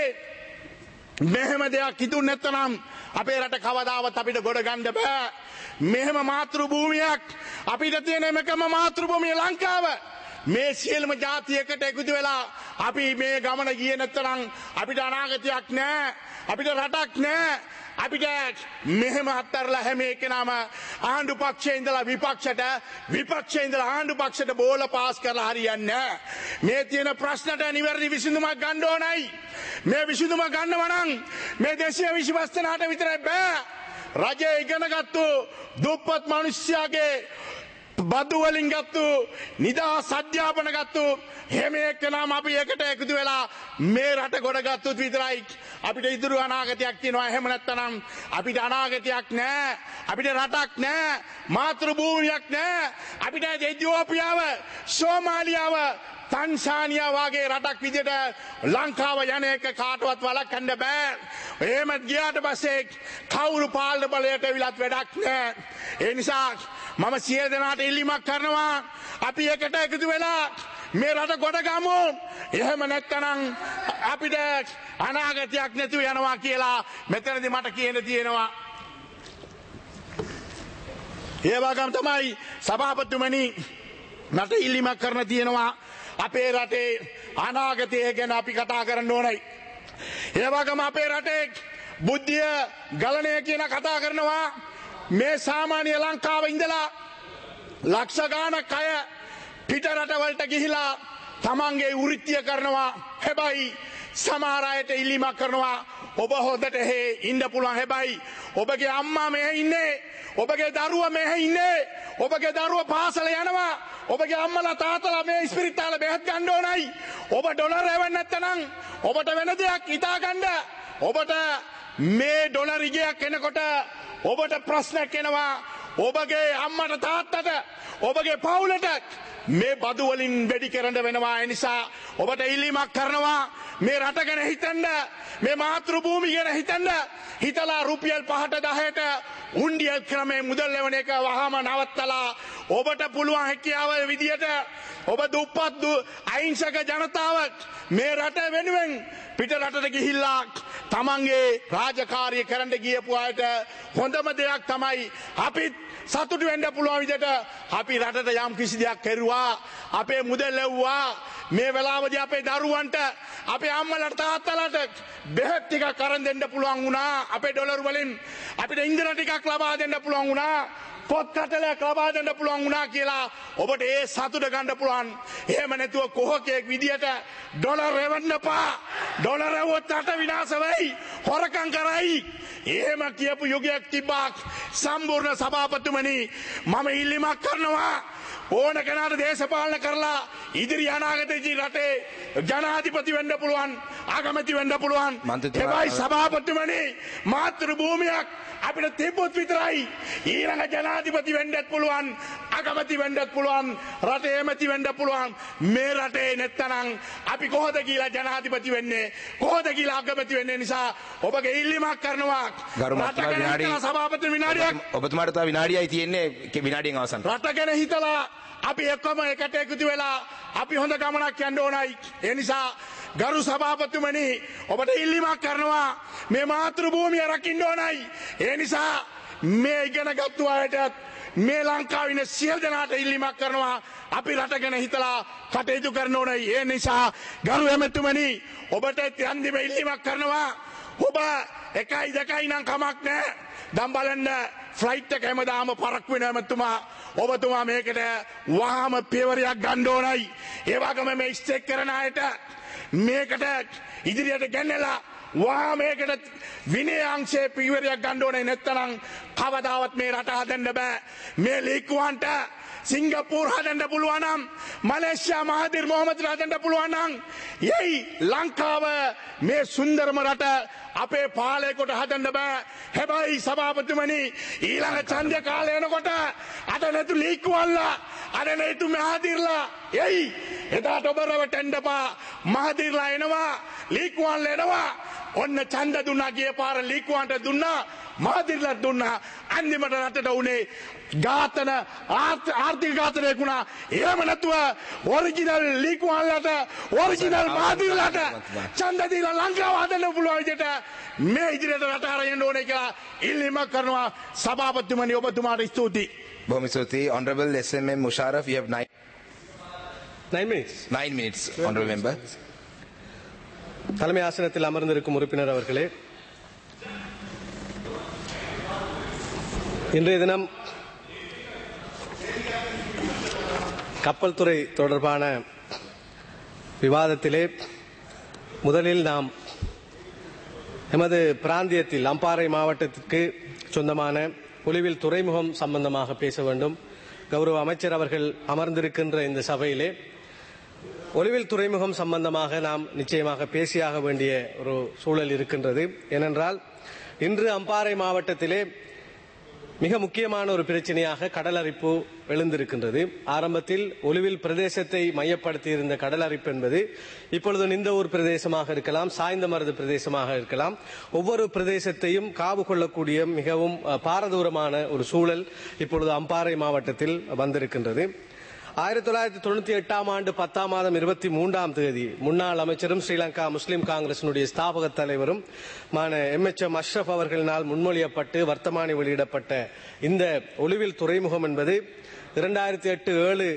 මෙහෙම දෙයක් හිතුනේ නැත්නම් අපේ රට කවදාවත් අපිට ගොඩ ගන්න බෑ. මෙහෙම මාතෘ භූමියක් අපිට තියෙන එකම මාතෘ භූමිය ලංකාව. මේ සියලුම ජාතියකට එකතු වෙලා අපි මේ ගමන ගියේ නැත්නම් අපිට අනාගතයක් නෑ. අපිට රටක් නෑ. අපිට මෙහෙම හතරලා හැම එකනම ආණ්ඩු පක්ෂයේ ඉඳලා විපක්ෂයට, විපක්ෂයේ ඉඳලා ආණ්ඩු පක්ෂයට බෝල පාස් කරලා හරියන්නේ නැහැ. මේ තියෙන ප්‍රශ්නට නිවැරදි විසඳුමක් ගන්න ඕනයි. මේ විසඳුම ගන්නවා නම් මේ දෙසිය විසිපහ දෙනාට විතරයි බෑ. රජයේ ඉගෙනගත්තු දුප්පත් මිනිස්යාගේ බදු වලින් ගත්තු නිදහස් අධ්‍යාපන ගත්තු හැම එකනම අපි එකට එකතු වෙලා මේ රට ගොඩ ගත්තොත් විතරයි අපිට ඉදිරි අනාගතයක් තියෙනවා. එහෙම නැත්නම් අපිට අනාගතයක් නැහැ. අපිට රටක් නැහැ. මාතෘ භූමියක් නැහැ. අපිට එතියෝපියාව, සෝමාලියාව, තන්සානියා වගේ රටක් විදිහට ලංකාව යන එක කාටවත් වළක්වන්න බෑ. එහෙම ගියාට පස්සේ කවුරු පාලන බලයට ඇවිලත් වැඩක් නැහැ. ඒ නිසා මම සියලු දෙනාට ඉල්ලීමක් කරනවා, අපි එකට එකතු වෙලා මේ රට ගොඩ ගමු. එහෙම නැත්නම් අපිට අනාගතයක් නැතුව යනවා කියලා මෙතනදී මට කියන්න තියෙනවා. ඒ වගේම තමයි සභාපතිතුමනි මට ඉල්ලීමක් කරන්න තියෙනවා. අපේ රටේ අනාගතය ගැන අපි කතා කරන්න ඕනයි. ඒ වගේම අපේ රටේ බුද්ධිය ගලණය කියන කතා කරනවා. මේ සාමාන්‍ය ලංකාවේ ඉඳලා ලක්ෂ ගාණක් අය පිට රටවලට ගිහිලා තමන්ගේ වෘත්තිය කරනවා. හැබැයි සමහර අයට ඉල්ලීමක් කරනවා ඔබ හොදට හේ ඉන්න පුළුවන්. හැබැයි ඔබගේ අම්මා මෙහෙ ඉන්නේ, ඔබගේ දරුවා මෙහෙ ඉන්නේ, ඔබගේ දරුවා පාසල යනවා, ඔබගේ අම්මලා තාත්තලා මේ ස්පිරිතාල බෙහෙත් ගන්න ඕනයි. ඔබ ඩොලර් එවන්න නැත්නම් ඔබට වෙන දෙයක් හිතා ගන්න. ඔබට මේ ඩොලර් ඉගයක් එනකොට ඔබට ප්‍රශ්නයක් එනවා. ඔබගේ අම්මට තාත්තට ඔබගේ පවුලට මේ බදු වලින් වැඩි කරන්න වෙනවා. ඒ නිසා ඔබට ඉල්ලීමක් කරනවා මේ රට ගැන හිතන්න, මේ මාතෘ භූමිය ගැන හිතන්න. හිතලා රුපියල් පහට දහයට උණ්ඩියල් ක්‍රමේ මුදල් ලැබෙන එක වහාම නවත්තලා ඔබට පුළුවන් හැකියාව විදියට ඔබ දුප්පත් අහිංසක ජනතාවක් මේ රට වෙනුවෙන් පිට රටට ගිහිල්ලා තමන්ගේ රාජකාරිය කරන්න ගියපු අයට හොඳම දෙයක් තමයි අපි සතුටු වෙන්න පුළුවන් විදිහට අපි රටට යම් කිසි දෙයක් කරුවා, අපේ මුදල් ලැබුවා. මේ වෙලාවදී අපේ දරුවන්ට, අපේ අම්මලාට තාත්තලාට බෙහෙත් ටිකක් අරන් දෙන්න පුළුවන් වුණා. අපේ ඩොලර් වලින් අපිට ඉන්ධන ටිකක් ලබා දෙන්න පුළුවන් වුණා. පොත් කටලයක් ලබා දෙන්න පුළුවන් වුණා කියලා ඔබට ඒ සතුට ගන්න පුළුවන්. එහෙම නැතුව කොහොකෙක් විදියට ඩොලර් එවන්න එපා. ඩොලර් එවුවොත් රට විනාශ වෙයි, හොරකම් කරයි. එහෙම කියපු යුගයක් තිබ්බා. සම්පූර්ණ සභාපතිතුමනි, මම ඉල්ලීමක් කරනවා ඕන කෙනාට දේශපාලන කරලා ඉදිරි අනාගතයේදී රටේ ජනාධිපති වෙන්න පුළුවන්, ආගමැති වෙන්න පුළුවන්. ඒවයි සභාපතිතුමනි, මාතෘ භූමියක් අපිට තිබ්බොත් විතරයි ඊළඟ ජනාධිපති වෙන්නත් පුළුවන්, අගමැති වෙන්නත් පුළුවන්, රටේ ඇමති වෙන්න පුළුවන්. මේ රටේ නැත්තනම් අපි කොහොද කියලා ජනාධිපති වෙන්නේ, කොහොද කියලා අගමැති වෙන්නේ? නිසා ඔබගේ ඉල්ලීමක් කරනවා. ගරු මහත්මයා විනාඩි සභාපති විනාඩියක් ඔබතුමාට තව විනාඩියයි තියෙන්නේ. විනාඩියෙන් අවසන්. රට ගැන හිතලා අපි එක්කම එකට එකතු වෙලා අපි හොඳ ගමනක් යන්න ඕනයි. ඒ නිසා ගරු සභාපතිතුමනි, ඔබට ඉල්ලීමක් කරනවා මේ මාතෘ භූමිය රකින්න ඕනයි. ඒ නිසා මේ ඉගෙන ගත්තු අයටත් මේ ලංකාවේ ඉන්න සියලු දෙනාට ඉල්ලීමක් කරනවා අපි රට ගැන හිතලා කටයුතු කරන්න ඕනයි. ඒ නිසා ගරු ඇමතුමනි, ඔබට අන්තිම ඉල්ලීමක් කරනවා. ඔබ එකයි දෙකයි නම් කමක් නැහැ. දැන් බලන්න ෆ්ලයිට් එක හැමදාම පරක් වෙන ඇමතුමා, ඔබතුමා මේකට වහාම පියවරයක් ගන්න ඕනයි. ඒ වගේම මේ ස්ටේක් කරන අයට මේකට ඉදිරියට ගෙන්නලා වහා මේකට විනය අංශයේ පියවරයක් ගන්න ඕනේ. නැත්නම් කවදාවත් මේ රට හදන්න බෑ. මේ ලීකුවන්ට සිංගප්පූර් හදන්න පුළුවන් නම්, මලේසියා මහදිර් මොහමඩ් හදන්න පුළුවන් නම්, යයි ලංකාව මේ සුන්දරම රට අපේ පාලකයට හදන්න බෑ. හැබැයි සභාපතිතුමනි, ඊළඟ ඡන්දය කාලය එනකොට අද නැතු ලීකුවන්ලා, අද නැතු මහදිර්ලා යයි එදාට ඔබ රවටෙන්න බා. මහදිර්ලා එනවා, ලීකුවන්ලා එනවා. ඔන්න ඡන්ද දුන්නා, ගිය පාර ලීකුවන්ට දුන්නා, මහදිර්ලා දුන්නා. අන්තිමට රටට උනේ ඝාතන, ආර්ථික ඝාතනයක් වුණා. එහෙම නැතුව ඔරිජිනල් ලීකුවන්ලාට, ඔරිජිනල් මහදිර්ලාට ඡන්ද දීලා ලංකාව හදන්න පුළුවන් විදිහට මේ ඉදිරියට රට හරියන්න ඕනේ කියලා ඉල්ලීමක් කරනවා. සභාපතිතුමනි, ඔබතුමාට ස්තුතියි. බොහොම ස්තුතියි. Honorable S M M Musharraf, you have nine nine minutes. nine minutes, honorable member. தலைமை ஆசனத்தில் அமர்ந்திருக்கும் உறுப்பினர் அவர்களே, இன்றைய தினம் கப்பல் துறை தொடர்பான விவாதத்திலே முதலில் நாம் எமது பிராந்தியத்தில் அம்பாறை மாவட்டத்திற்கு சொந்தமான ஒலிவில் துறைமுகம் சம்பந்தமாக பேச வேண்டும். கௌரவ அமைச்சர் அவர்கள் அமர்ந்திருக்கின்ற இந்த சபையிலே ஒலிவில் துறைமுகம் சம்பந்தமாக நாம் நிச்சயமாக பேசியாக வேண்டிய ஒரு சூழல் இருக்கின்றது. ஏனென்றால் இன்று அம்பாறை மாவட்டத்திலே மிக முக்கியமான ஒரு பிரச்சனையாக கடல் அரிப்பு எழுந்திருக்கின்றது. ஆரம்பத்தில் ஒலிவில் பிரதேசத்தை மையப்படுத்தி இருந்த கடல் அரிப்பு என்பது இப்பொழுது நிந்தவூர் பிரதேசமாக இருக்கலாம், சாய்ந்தமருது பிரதேசமாக இருக்கலாம். ஒவ்வொரு பிரதேசத்தையும் காவு கொள்ளக்கூடிய மிகவும் பாரதூரமான ஒரு சூழல் இப்பொழுது அம்பாறை மாவட்டத்தில் வந்திருக்கின்றது. ஆயிரத்தி தொள்ளாயிரத்தி தொண்ணூத்தி எட்டாம் ஆண்டு பத்தாம் மாதம் இருபத்தி மூன்றாம் தேதி முன்னாள் அமைச்சரும் ஸ்ரீலங்கா முஸ்லிம் காங்கிரசினுடைய ஸ்தாபக தலைவரும் எம் எச் எம் அஷ்ரப் அவர்களினால் முன்மொழியப்பட்டு வர்த்தமானி வெளியிடப்பட்ட இந்த ஒலிவில் துறைமுகம் என்பது இரண்டாயிரத்தி எட்டு ஏழு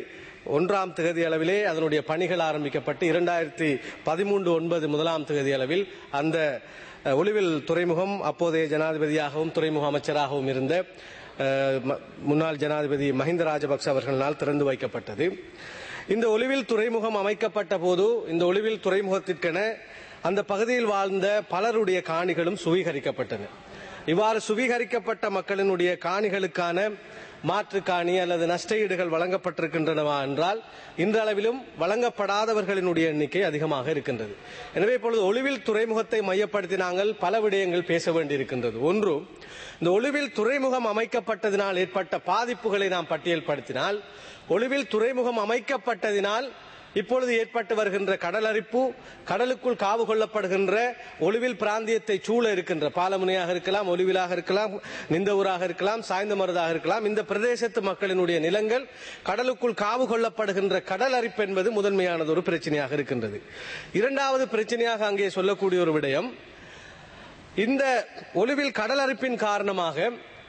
ஒன்றாம் தேதி அளவிலே அதனுடைய பணிகள் ஆரம்பிக்கப்பட்டு இரண்டாயிரத்தி பதிமூன்று ஒன்பது முதலாம் தேதி அளவில் அந்த ஒலிவில் துறைமுகம் அப்போதைய ஜனாதிபதியாகவும் துறைமுக அமைச்சராகவும் இருந்த முன்னாள் ஜனாதிபதி மஹிந்த ராஜபக்ச அவர்களால் திறந்து வைக்கப்பட்டது. இந்த ஒலிவில் துறைமுகம் அமைக்கப்பட்ட போது இந்த ஒலிவில் துறைமுகத்திற்கென அந்த பகுதியில் வாழ்ந்த பலருடைய காணிகளும் சுவீகரிக்கப்பட்டன. இவ்வாறு சுவீகரிக்கப்பட்ட மக்களினுடைய காணிகளுக்கான மாற்று காணி அல்லது நஷ்டஈடுகள் வழங்கப்பட்டிருக்கின்றனவா என்றால் இன்றளவிலும் வழங்கப்படாதவர்களினுடைய எண்ணிக்கை அதிகமாக இருக்கின்றது. எனவே இப்பொழுது ஒலிவில் துறைமுகத்தை மையப்படுத்தி நாங்கள் பல விடயங்கள் பேச வேண்டியிருக்கின்றது. ஒன்று, இந்த ஒலிவில் துறைமுகம் அமைக்கப்பட்டதினால் ஏற்பட்ட பாதிப்புகளை நாம் பட்டியல்படுத்தினால், ஒலிவில் துறைமுகம் அமைக்கப்பட்டதினால் இப்பொழுது ஏற்பட்டு வருகின்ற கடலரிப்பு, கடலுக்குள் காவு கொள்ளப்படுகின்ற ஒலிவில் பிராந்தியத்தை சூழ இருக்கின்ற பாலமுனையாக இருக்கலாம், ஒலிவிலாக இருக்கலாம், நிந்தவூராக இருக்கலாம், சாய்ந்தமருதாக இருக்கலாம், இந்த பிரதேசத்து மக்களினுடைய நிலங்கள் கடலுக்குள் காவு கொள்ளப்படுகின்ற கடலரிப்பு என்பது முதன்மையானது ஒரு பிரச்சனையாக இருக்கின்றது. இரண்டாவது பிரச்சனையாக அங்கே சொல்லக்கூடிய ஒரு விடயம், இந்த ஒலிவில் கடலரிப்பின் காரணமாக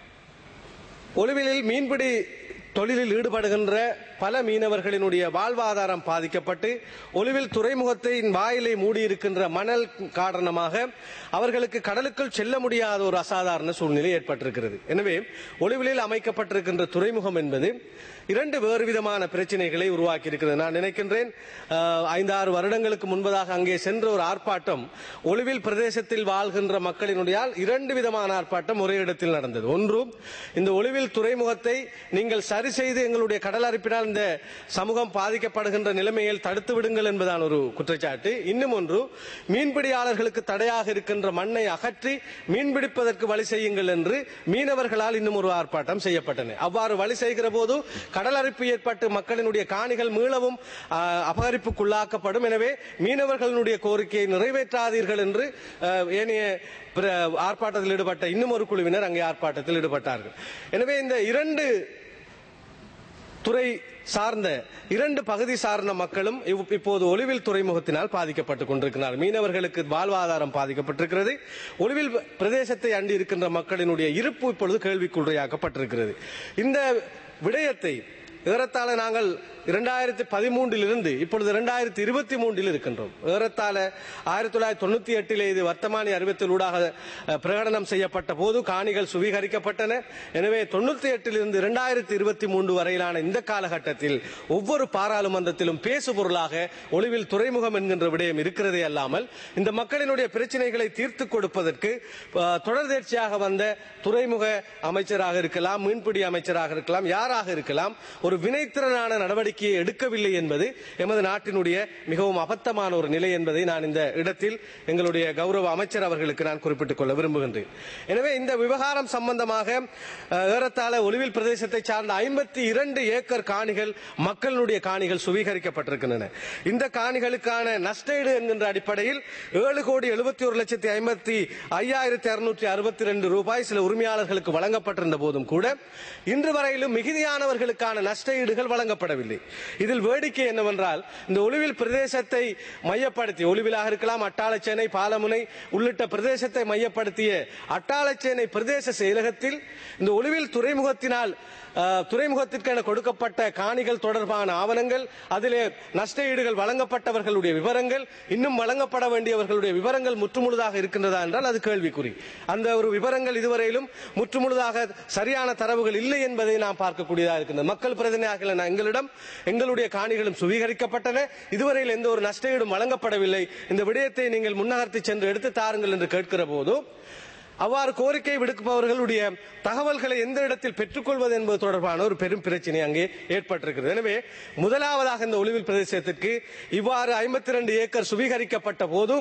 ஒலிவிலில் மீன்பிடி தொழிலில் ஈடுபடுகின்ற பல மீனவர்களினுடைய வாழ்வாதாரம் பாதிக்கப்பட்டு ஒலிவில் துறைமுகத்தின் வாயிலை மூடியிருக்கின்ற மணல் காரணமாக அவர்களுக்கு கடலுக்குள் செல்ல முடியாத ஒரு அசாதாரண சூழ்நிலை ஏற்பட்டிருக்கிறது. எனவே ஒலிவிலில் அமைக்கப்பட்டிருக்கின்ற துறைமுகம் என்பது இரண்டு வேறு விதமான பிரச்சனைகளை உருவாக்கி இருக்கிறது. நான் நினைக்கின்றேன் ஐந்தாறு வருடங்களுக்கு முன்பதாக அங்கே சென்ற ஒரு ஆர்ப்பாட்டம் ஒலிவில் பிரதேசத்தில் வாழ்கின்ற மக்களினுடைய இரண்டு விதமான ஆர்ப்பாட்டம் ஒரே இடத்தில் நடந்தது. ஒன்று, இந்த ஒலிவில் துறைமுகத்தை நீங்கள் சரி செய்து எங்களுடைய கடல் அரிப்பினால் இந்த சமூகம் பாதிக்கப்படுகின்ற நிலைமையில் தடுத்து விடுங்கள் என்பதான ஒரு குற்றச்சாட்டு. இன்னும் ஒன்று, மீன்பிடியாளர்களுக்கு தடையாக இருக்கின்ற மண்ணை அகற்றி மீன்பிடிப்பதற்கு வழி செய்யுங்கள் என்று மீனவர்களால் இன்னும் ஒரு ஆர்ப்பாட்டம் செய்யப்பட்டன. அவ்வாறு வழி செய்கிற போது கடல் அரிப்பு ஏற்பட்டு மக்களினுடைய காணிகள் மீளவும் அபகரிப்புக்குள்ளாக்கப்படும். எனவே மீனவர்களுடைய கோரிக்கையை நிறைவேற்றாதீர்கள் என்று ஏனைய ஆர்ப்பாட்டத்தில் ஈடுபட்ட இன்னும் ஒரு குழுவினர் அங்கே ஆர்ப்பாட்டத்தில் ஈடுபட்டார்கள். எனவே இந்த இரண்டு துறை சார்ந்த இரண்டு பகுதி சார்ந்த மக்களும் இப்போது ஒலிவில் துறைமுகத்தினால் பாதிக்கப்பட்டுக் கொண்டிருக்கிறார். மீனவர்களுக்கு வாழ்வாதாரம் பாதிக்கப்பட்டிருக்கிறது. ஒலிவில் பிரதேசத்தை அண்டி இருக்கின்ற மக்களினுடைய இருப்பு இப்பொழுது கேள்விக்குள்ளையாக்கப்பட்டிருக்கிறது. இந்த விடயத்தை ஏறத்தாழ நாங்கள் இரண்டாயிரத்தி பதிமூன்றில் இருந்து இப்பொழுது இரண்டாயிரத்தி இருபத்தி மூன்றில் இருக்கின்றோம். ஏறத்தாழ ஆயிரத்தி தொள்ளாயிரத்தி தொண்ணூத்தி எட்டிலே இது வர்த்தமானி அறிவித்தல் ஊடாக பிரகடனம் செய்யப்பட்ட போது காணிகள் சுவீகரிக்கப்பட்டன. எனவே தொண்ணூத்தி எட்டில் இருந்து இரண்டாயிரத்தி இருபத்தி மூன்று வரையிலான இந்த காலகட்டத்தில் ஒவ்வொரு பாராளுமன்றத்திலும் பேசு பொருளாக ஒலிவில் துறைமுகம் என்கின்ற விடயம் இருக்கிறதே அல்லாமல் இந்த மக்களினுடைய பிரச்சனைகளை தீர்த்து கொடுப்பதற்கு தொடர்ந்தேர்ச்சியாக வந்த துறைமுக அமைச்சராக இருக்கலாம், மீன்பிடி அமைச்சராக இருக்கலாம், யாராக இருக்கலாம், ஒரு வினைத்திறனான நடவடிக்கை எடுக்கவில்லை என்பது எமது நாட்டினுடைய மிகவும் அபத்தமான ஒரு நிலை என்பதை நான் இந்த இடத்தில் எங்களுடைய கௌரவ அமைச்சர் அவர்களுக்கு நான் குறிப்பிட்டுக் கொள்ள விரும்புகின்றேன். எனவே இந்த விவகாரம் சம்பந்தமாக ஏறத்தாழ ஒலிவில் பிரதேசத்தை சார்ந்த ஐம்பத்தி இரண்டு ஏக்கர் காணிகள் மக்களுடைய காணிகள் சுவீகரிக்கப்பட்டிருக்கின்றன. இந்த காணிகளுக்கான நஷ்டஈடு என்கின்ற அடிப்படையில் ஏழு கோடி எழுபத்தி ஒரு லட்சத்தி ஐம்பத்தி ஐயாயிரத்தி அறுநூற்றி அறுபத்தி ரெண்டு ரூபாய் சில உரிமையாளர்களுக்கு வழங்கப்பட்டிருந்த போதும் கூட இன்று வரையிலும் மிகுதியானவர்களுக்கான நஷ்டஈடுகள் வழங்கப்படவில்லை. இதில் வேடிக்கை என்னவென்றால், இந்த ஒலிவில் பிரதேசத்தை மையப்படுத்தி ஒலிவிலாக இருக்கலாம், அட்டாளச்சேனை, பாலமுனை உள்ளிட்ட பிரதேசத்தை மையப்படுத்திய அட்டாளச்சேனை பிரதேச செயலகத்தில் இந்த ஒலிவில் துறைமுகத்தினால் துறைமுகத்திற்கென கொடுக்கப்பட்ட காணிகள் தொடர்பான ஆவணங்கள், அதிலே நஷ்டஈடுகள் வழங்கப்பட்டவர்களுடைய விவரங்கள், இன்னும் வழங்கப்பட வேண்டியவர்களுடைய விவரங்கள் முற்றுமுழுதாக இருக்கின்றதா என்றால் அது கேள்விக்குறி. அந்த ஒரு விவரங்கள் இதுவரையிலும் முற்றுமுழுதாக சரியான தரவுகள் இல்லை என்பதை நாம் பார்க்கக்கூடியதாக இருக்கின்றது. மக்கள் பிரதிநிதிகள் எங்களிடம் எங்களுடைய காணிகளும் சுவீகரிக்கப்பட்டன, இதுவரையில் எந்த ஒரு நஷ்டஈடும் வழங்கப்படவில்லை, இந்த விடயத்தை நீங்கள் முன்னகர்த்தி சென்று எடுத்து தாருங்கள் என்று கேட்கிற போது அவ்வாறு கோரிக்கை விடுப்பவர்களுடைய தகவல்களை எந்த இடத்தில் பெற்றுக்கொள்வது என்பது தொடர்பான ஒரு பெரும் பிரச்சனை அங்கே ஏற்பட்டிருக்கிறது. எனவே முதலாவதாக இந்த ஒலிவில் பிரதேசத்திற்கு இவ்வாறு ஐம்பத்தி இரண்டு ஏக்கர் சுவீகரிக்கப்பட்ட போதும்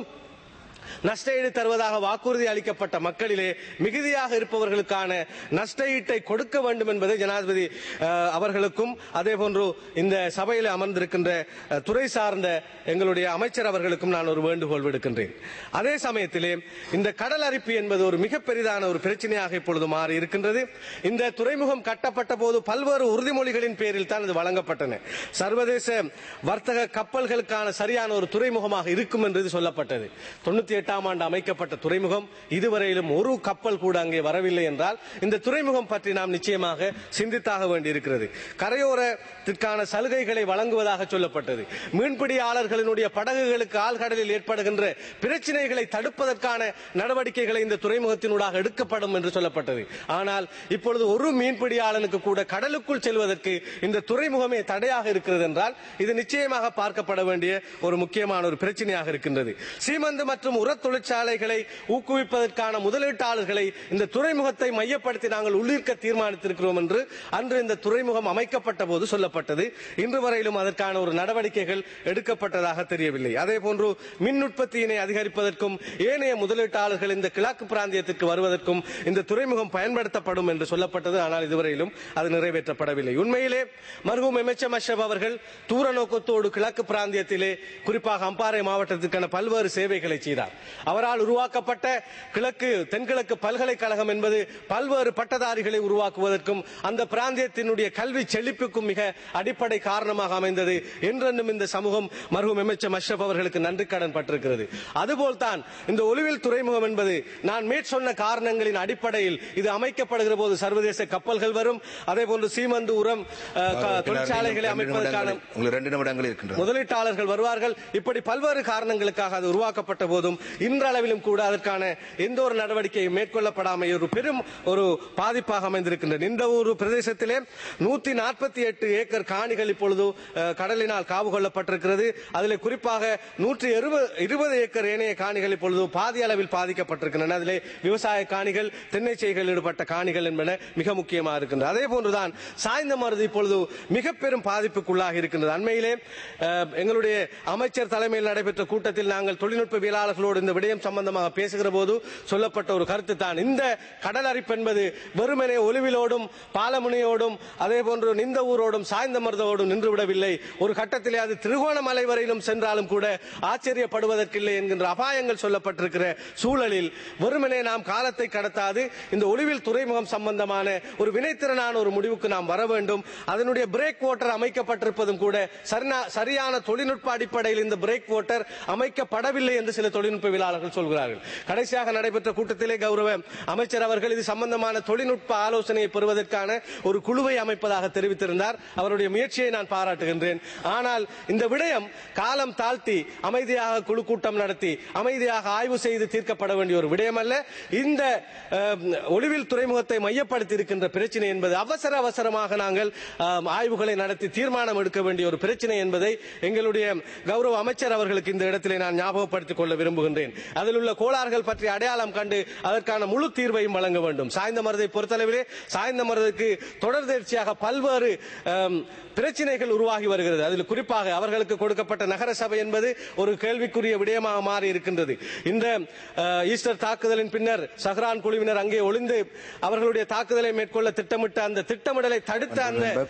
நஷ்டஈடு தருவதாக வாக்குறுதி அளிக்கப்பட்ட மக்களிலே மிகுதியாக இருப்பவர்களுக்கான நஷ்டஈட்டை கொடுக்க வேண்டும் என்பதை ஜனாதிபதி அவர்களுக்கும் அதே போன்று இந்த சபையில் அமர்ந்திருக்கின்ற துறை சார்ந்த எங்களுடைய அமைச்சர் அவர்களுக்கும் நான் ஒரு வேண்டுகோள் விடுக்கின்றேன். அதே சமயத்திலே இந்த கடல் அரிப்பு என்பது ஒரு மிக பெரிதான ஒரு பிரச்சனையாக இப்பொழுது மாறி இருக்கின்றது. இந்த துறைமுகம் கட்டப்பட்ட போது பல்வேறு உறுதிமொழிகளின் பேரில் தான் இது வழங்கப்பட்டன. சர்வதேச வர்த்தக கப்பல்களுக்கான சரியான ஒரு துறைமுகமாக இருக்கும் என்று சொல்லப்பட்டது. தொண்ணூத்தி எட்டாம் ஆண்டு அமைக்கப்பட்ட துறைமுகம் இதுவரையிலும் ஒரு கப்பல் கூட அங்கே வரவில்லை என்றால் இந்த துறைமுகம் பற்றி நாம் நிச்சயமாக சிந்தித்தாக வேண்டியிருக்கிறது. கரையோரத்திற்கான சலுகைகளை வழங்குவதாக சொல்லப்பட்டது. மீன்பிடியாளர்களினுடைய படகுகளுக்கு ஆழ்கடலில் ஏற்படுகின்ற பிரச்சனைகளை தடுப்பதற்கான நடவடிக்கைகளை இந்த துறைமுகத்தினூடாக எடுக்கப்படும் என்று சொல்லப்பட்டது. ஆனால் இப்பொழுது ஒரு மீன்பிடியாளனுக்கு கூட கடலுக்குள் செல்வதற்கு இந்த துறைமுகமே தடையாக இருக்கிறது என்றால் இது நிச்சயமாக பார்க்கப்பட வேண்டிய ஒரு முக்கியமான ஒரு பிரச்சனையாக இருக்கின்றது. சீமந்து மற்றும் உர தொழிற்சாலைகளை ஊக்குவிப்பதற்கான முதலீட்டாளர்களை இந்த துறைமுகத்தை மையப்படுத்தி நாங்கள் உள்ளிருக்க தீர்மானித்திருக்கிறோம் என்று அன்று இந்த துறைமுகம் அமைக்கப்பட்ட போது சொல்லப்பட்டது. இன்று வரையிலும் அதற்கான ஒரு நடவடிக்கைகள் எடுக்கப்பட்டதாக தெரியவில்லை. அதே போன்று மின் உற்பத்தியினை அதிகரிப்பதற்கும் ஏனைய முதலீட்டாளர்கள் இந்த கிழக்கு பிராந்தியத்திற்கு வருவதற்கும் இந்த துறைமுகம் பயன்படுத்தப்படும் என்று சொல்லப்பட்டது. ஆனால் இதுவரையிலும் அது நிறைவேற்றப்படவில்லை. உண்மையிலே மர்ஹூம் எம் எச் எம் அஷ்ரப் அவர்கள் தூர நோக்கத்தோடு கிழக்கு பிராந்தியத்திலே குறிப்பாக அம்பாறை மாவட்டத்திற்கான பல்வேறு சேவைகளை செய்தார். அவரால் உருவாக்கப்பட்ட கிழக்கு தென்கிழக்கு பல்கலைக்கழகம் என்பது பல்வேறு பட்டதாரிகளை உருவாக்குவதற்கும் அந்த பிராந்தியத்தினுடைய கல்வி செழிப்புக்கும் மிக அடிப்படை காரணமாக அமைந்தது. என்றென்றும் இந்த சமூகம் மர்ஹூம் எம் எச் எம் அஷ்ரப் அவர்களுக்கு நன்றி கடன் பட்டிருக்கிறது. அதுபோல்தான் இந்த ஒலிவில் துறைமுகம் என்பது நான் மேற்சொன்ன காரணங்களின் அடிப்படையில் இது அமைக்கப்படுகிற போது சர்வதேச கப்பல்கள் வரும். அதே போன்று சீமந்து உரம் தொழிற்சாலைகளை அமைப்பதற்கான முதலீட்டாளர்கள் வருவார்கள். இப்படி பல்வேறு காரணங்களுக்காக அது உருவாக்கப்பட்ட போதும் இன்றளவிலும் கூட அதற்கான எந்த ஒரு நடவடிக்கையும் மேற்கொள்ளப்படாமல் ஒரு பெரும் ஒரு பாதிப்பாக அமைந்திருக்கின்றது. இந்த ஒரு பிரதேசத்திலே நூத்தி நாற்பத்தி எட்டு ஏக்கர் காணிகள் இப்பொழுது கடலினால் காவு கொள்ளப்பட்டிருக்கிறது. அதில் குறிப்பாக நூற்றி இருபது ஏக்கர் ஏனைய காணிகள் இப்பொழுது பாதி அளவில் பாதிக்கப்பட்டிருக்கின்றன. அதிலே விவசாய காணிகள், தென்னை செய்கையில் ஈடுபட்ட காணிகள் என்பன மிக முக்கியமாக இருக்கின்றன. அதே போன்றுதான் சாய்ந்த மருது இப்பொழுது மிக பெரும் பாதிப்புக்குள்ளாக இருக்கின்றது. அண்மையிலே எங்களுடைய அமைச்சர் தலைமையில் நடைபெற்ற கூட்டத்தில் நாங்கள் தொழில்நுட்பவியலாளர்களோடு இந்த விடயம் சம்பந்தமாக பேசுகிற போது சொல்லப்பட்ட ஒரு கருத்து தான் இந்த கடல் அரிப்பு என்பது வெறுமனே ஒலிவிலோடும் பாலமுனையோடும் அதே போன்று நிந்த ஊரோடும் சாய்ந்த மருதோடும் நின்றுவிடவில்லை. ஒரு கட்டத்திலே அது திருகோணமலை வரையிலும் சென்றாலும் கூட ஆச்சரியப்படுவதற்கில்லை என்கின்ற அபாயங்கள் சொல்லப்பட்டிருக்கிற சூழலில் வெறுமனே நாம் காலத்தை கடத்தாது இந்த ஒலிவில் துறைமுகம் சம்பந்தமான ஒரு வினைத்திறனான ஒரு முடிவுக்கு நாம் வர வேண்டும். அதனுடைய பிரேக் வாட்டர் அமைக்கப்பட்டிருப்பதும் கூட சரியான தொழில்நுட்ப அடிப்படையில் இந்த பிரேக் வாட்டர் அமைக்கப்படவில்லை என்று சில தொழில்நுட்பவியலாளர்கள் சொல்கிறார்கள். கடைசியாக நடைபெற்ற கூட்டத்திலே கௌரவ அமைச்சர் அவர்கள் இது சம்பந்தமான தொழில்நுட்ப ஆலோசனையை பெறுவதற்கான ஒரு குழுவை அமைப்பதாக தெரிவித்திருந்தார். அவருடைய முயற்சியை நான் பாராட்டுகின்றேன். ஆனால் இந்த விடயம் காலம் தாழ்த்தி அமைதியாக குழு கூட்டம் நடத்தி அமைதியாக ஆய்வு செய்து தீர்க்கப்பட வேண்டிய ஒரு விடயம் அல்ல. இந்த ஒலிவில் துறைமுகத்தை மையப்படுத்தி இருக்கின்ற பிரச்சனை என்பது அவசர அவசரமாக நாங்கள் ஆய்வுகளை நடத்தி தீர்மானம் எடுக்க வேண்டிய ஒரு பிரச்சனை என்பதை எங்களுடைய கௌரவ அமைச்சர் அவர்களுக்கு இந்த இடத்திலே நான் ஞாபகப்படுத்திக் கொள்ள விரும்புகின்றேன். அதில் உள்ள கோளாறுகள் பற்றி அடையாளம் கண்டு அதற்கான முழு தீர்வையும் வழங்க வேண்டும். சாய்ந்த மருதை பொறுத்தளவிலே சாய்ந்த மருதுக்கு தொடர்ந்தேர்ச்சியாக பல்வேறு பிரச்சனைகள் உருவாகி வருகிறது. அதில் குறிப்பாக அவர்களுக்கு கொடுக்கப்பட்ட நகர சபை என்பது ஒரு கேள்விக்குரிய விடயமாக மாறி இருக்கின்றது. இந்த ஈஸ்டர் தாக்குதலின் பின்னர் சஹ்ரான் குழுவினர் அங்கே ஒளிந்து அவர்களுடைய தாக்குதலை மேற்கொள்ள திட்டமிட்ட அந்த திட்டமிடலை தடுத்த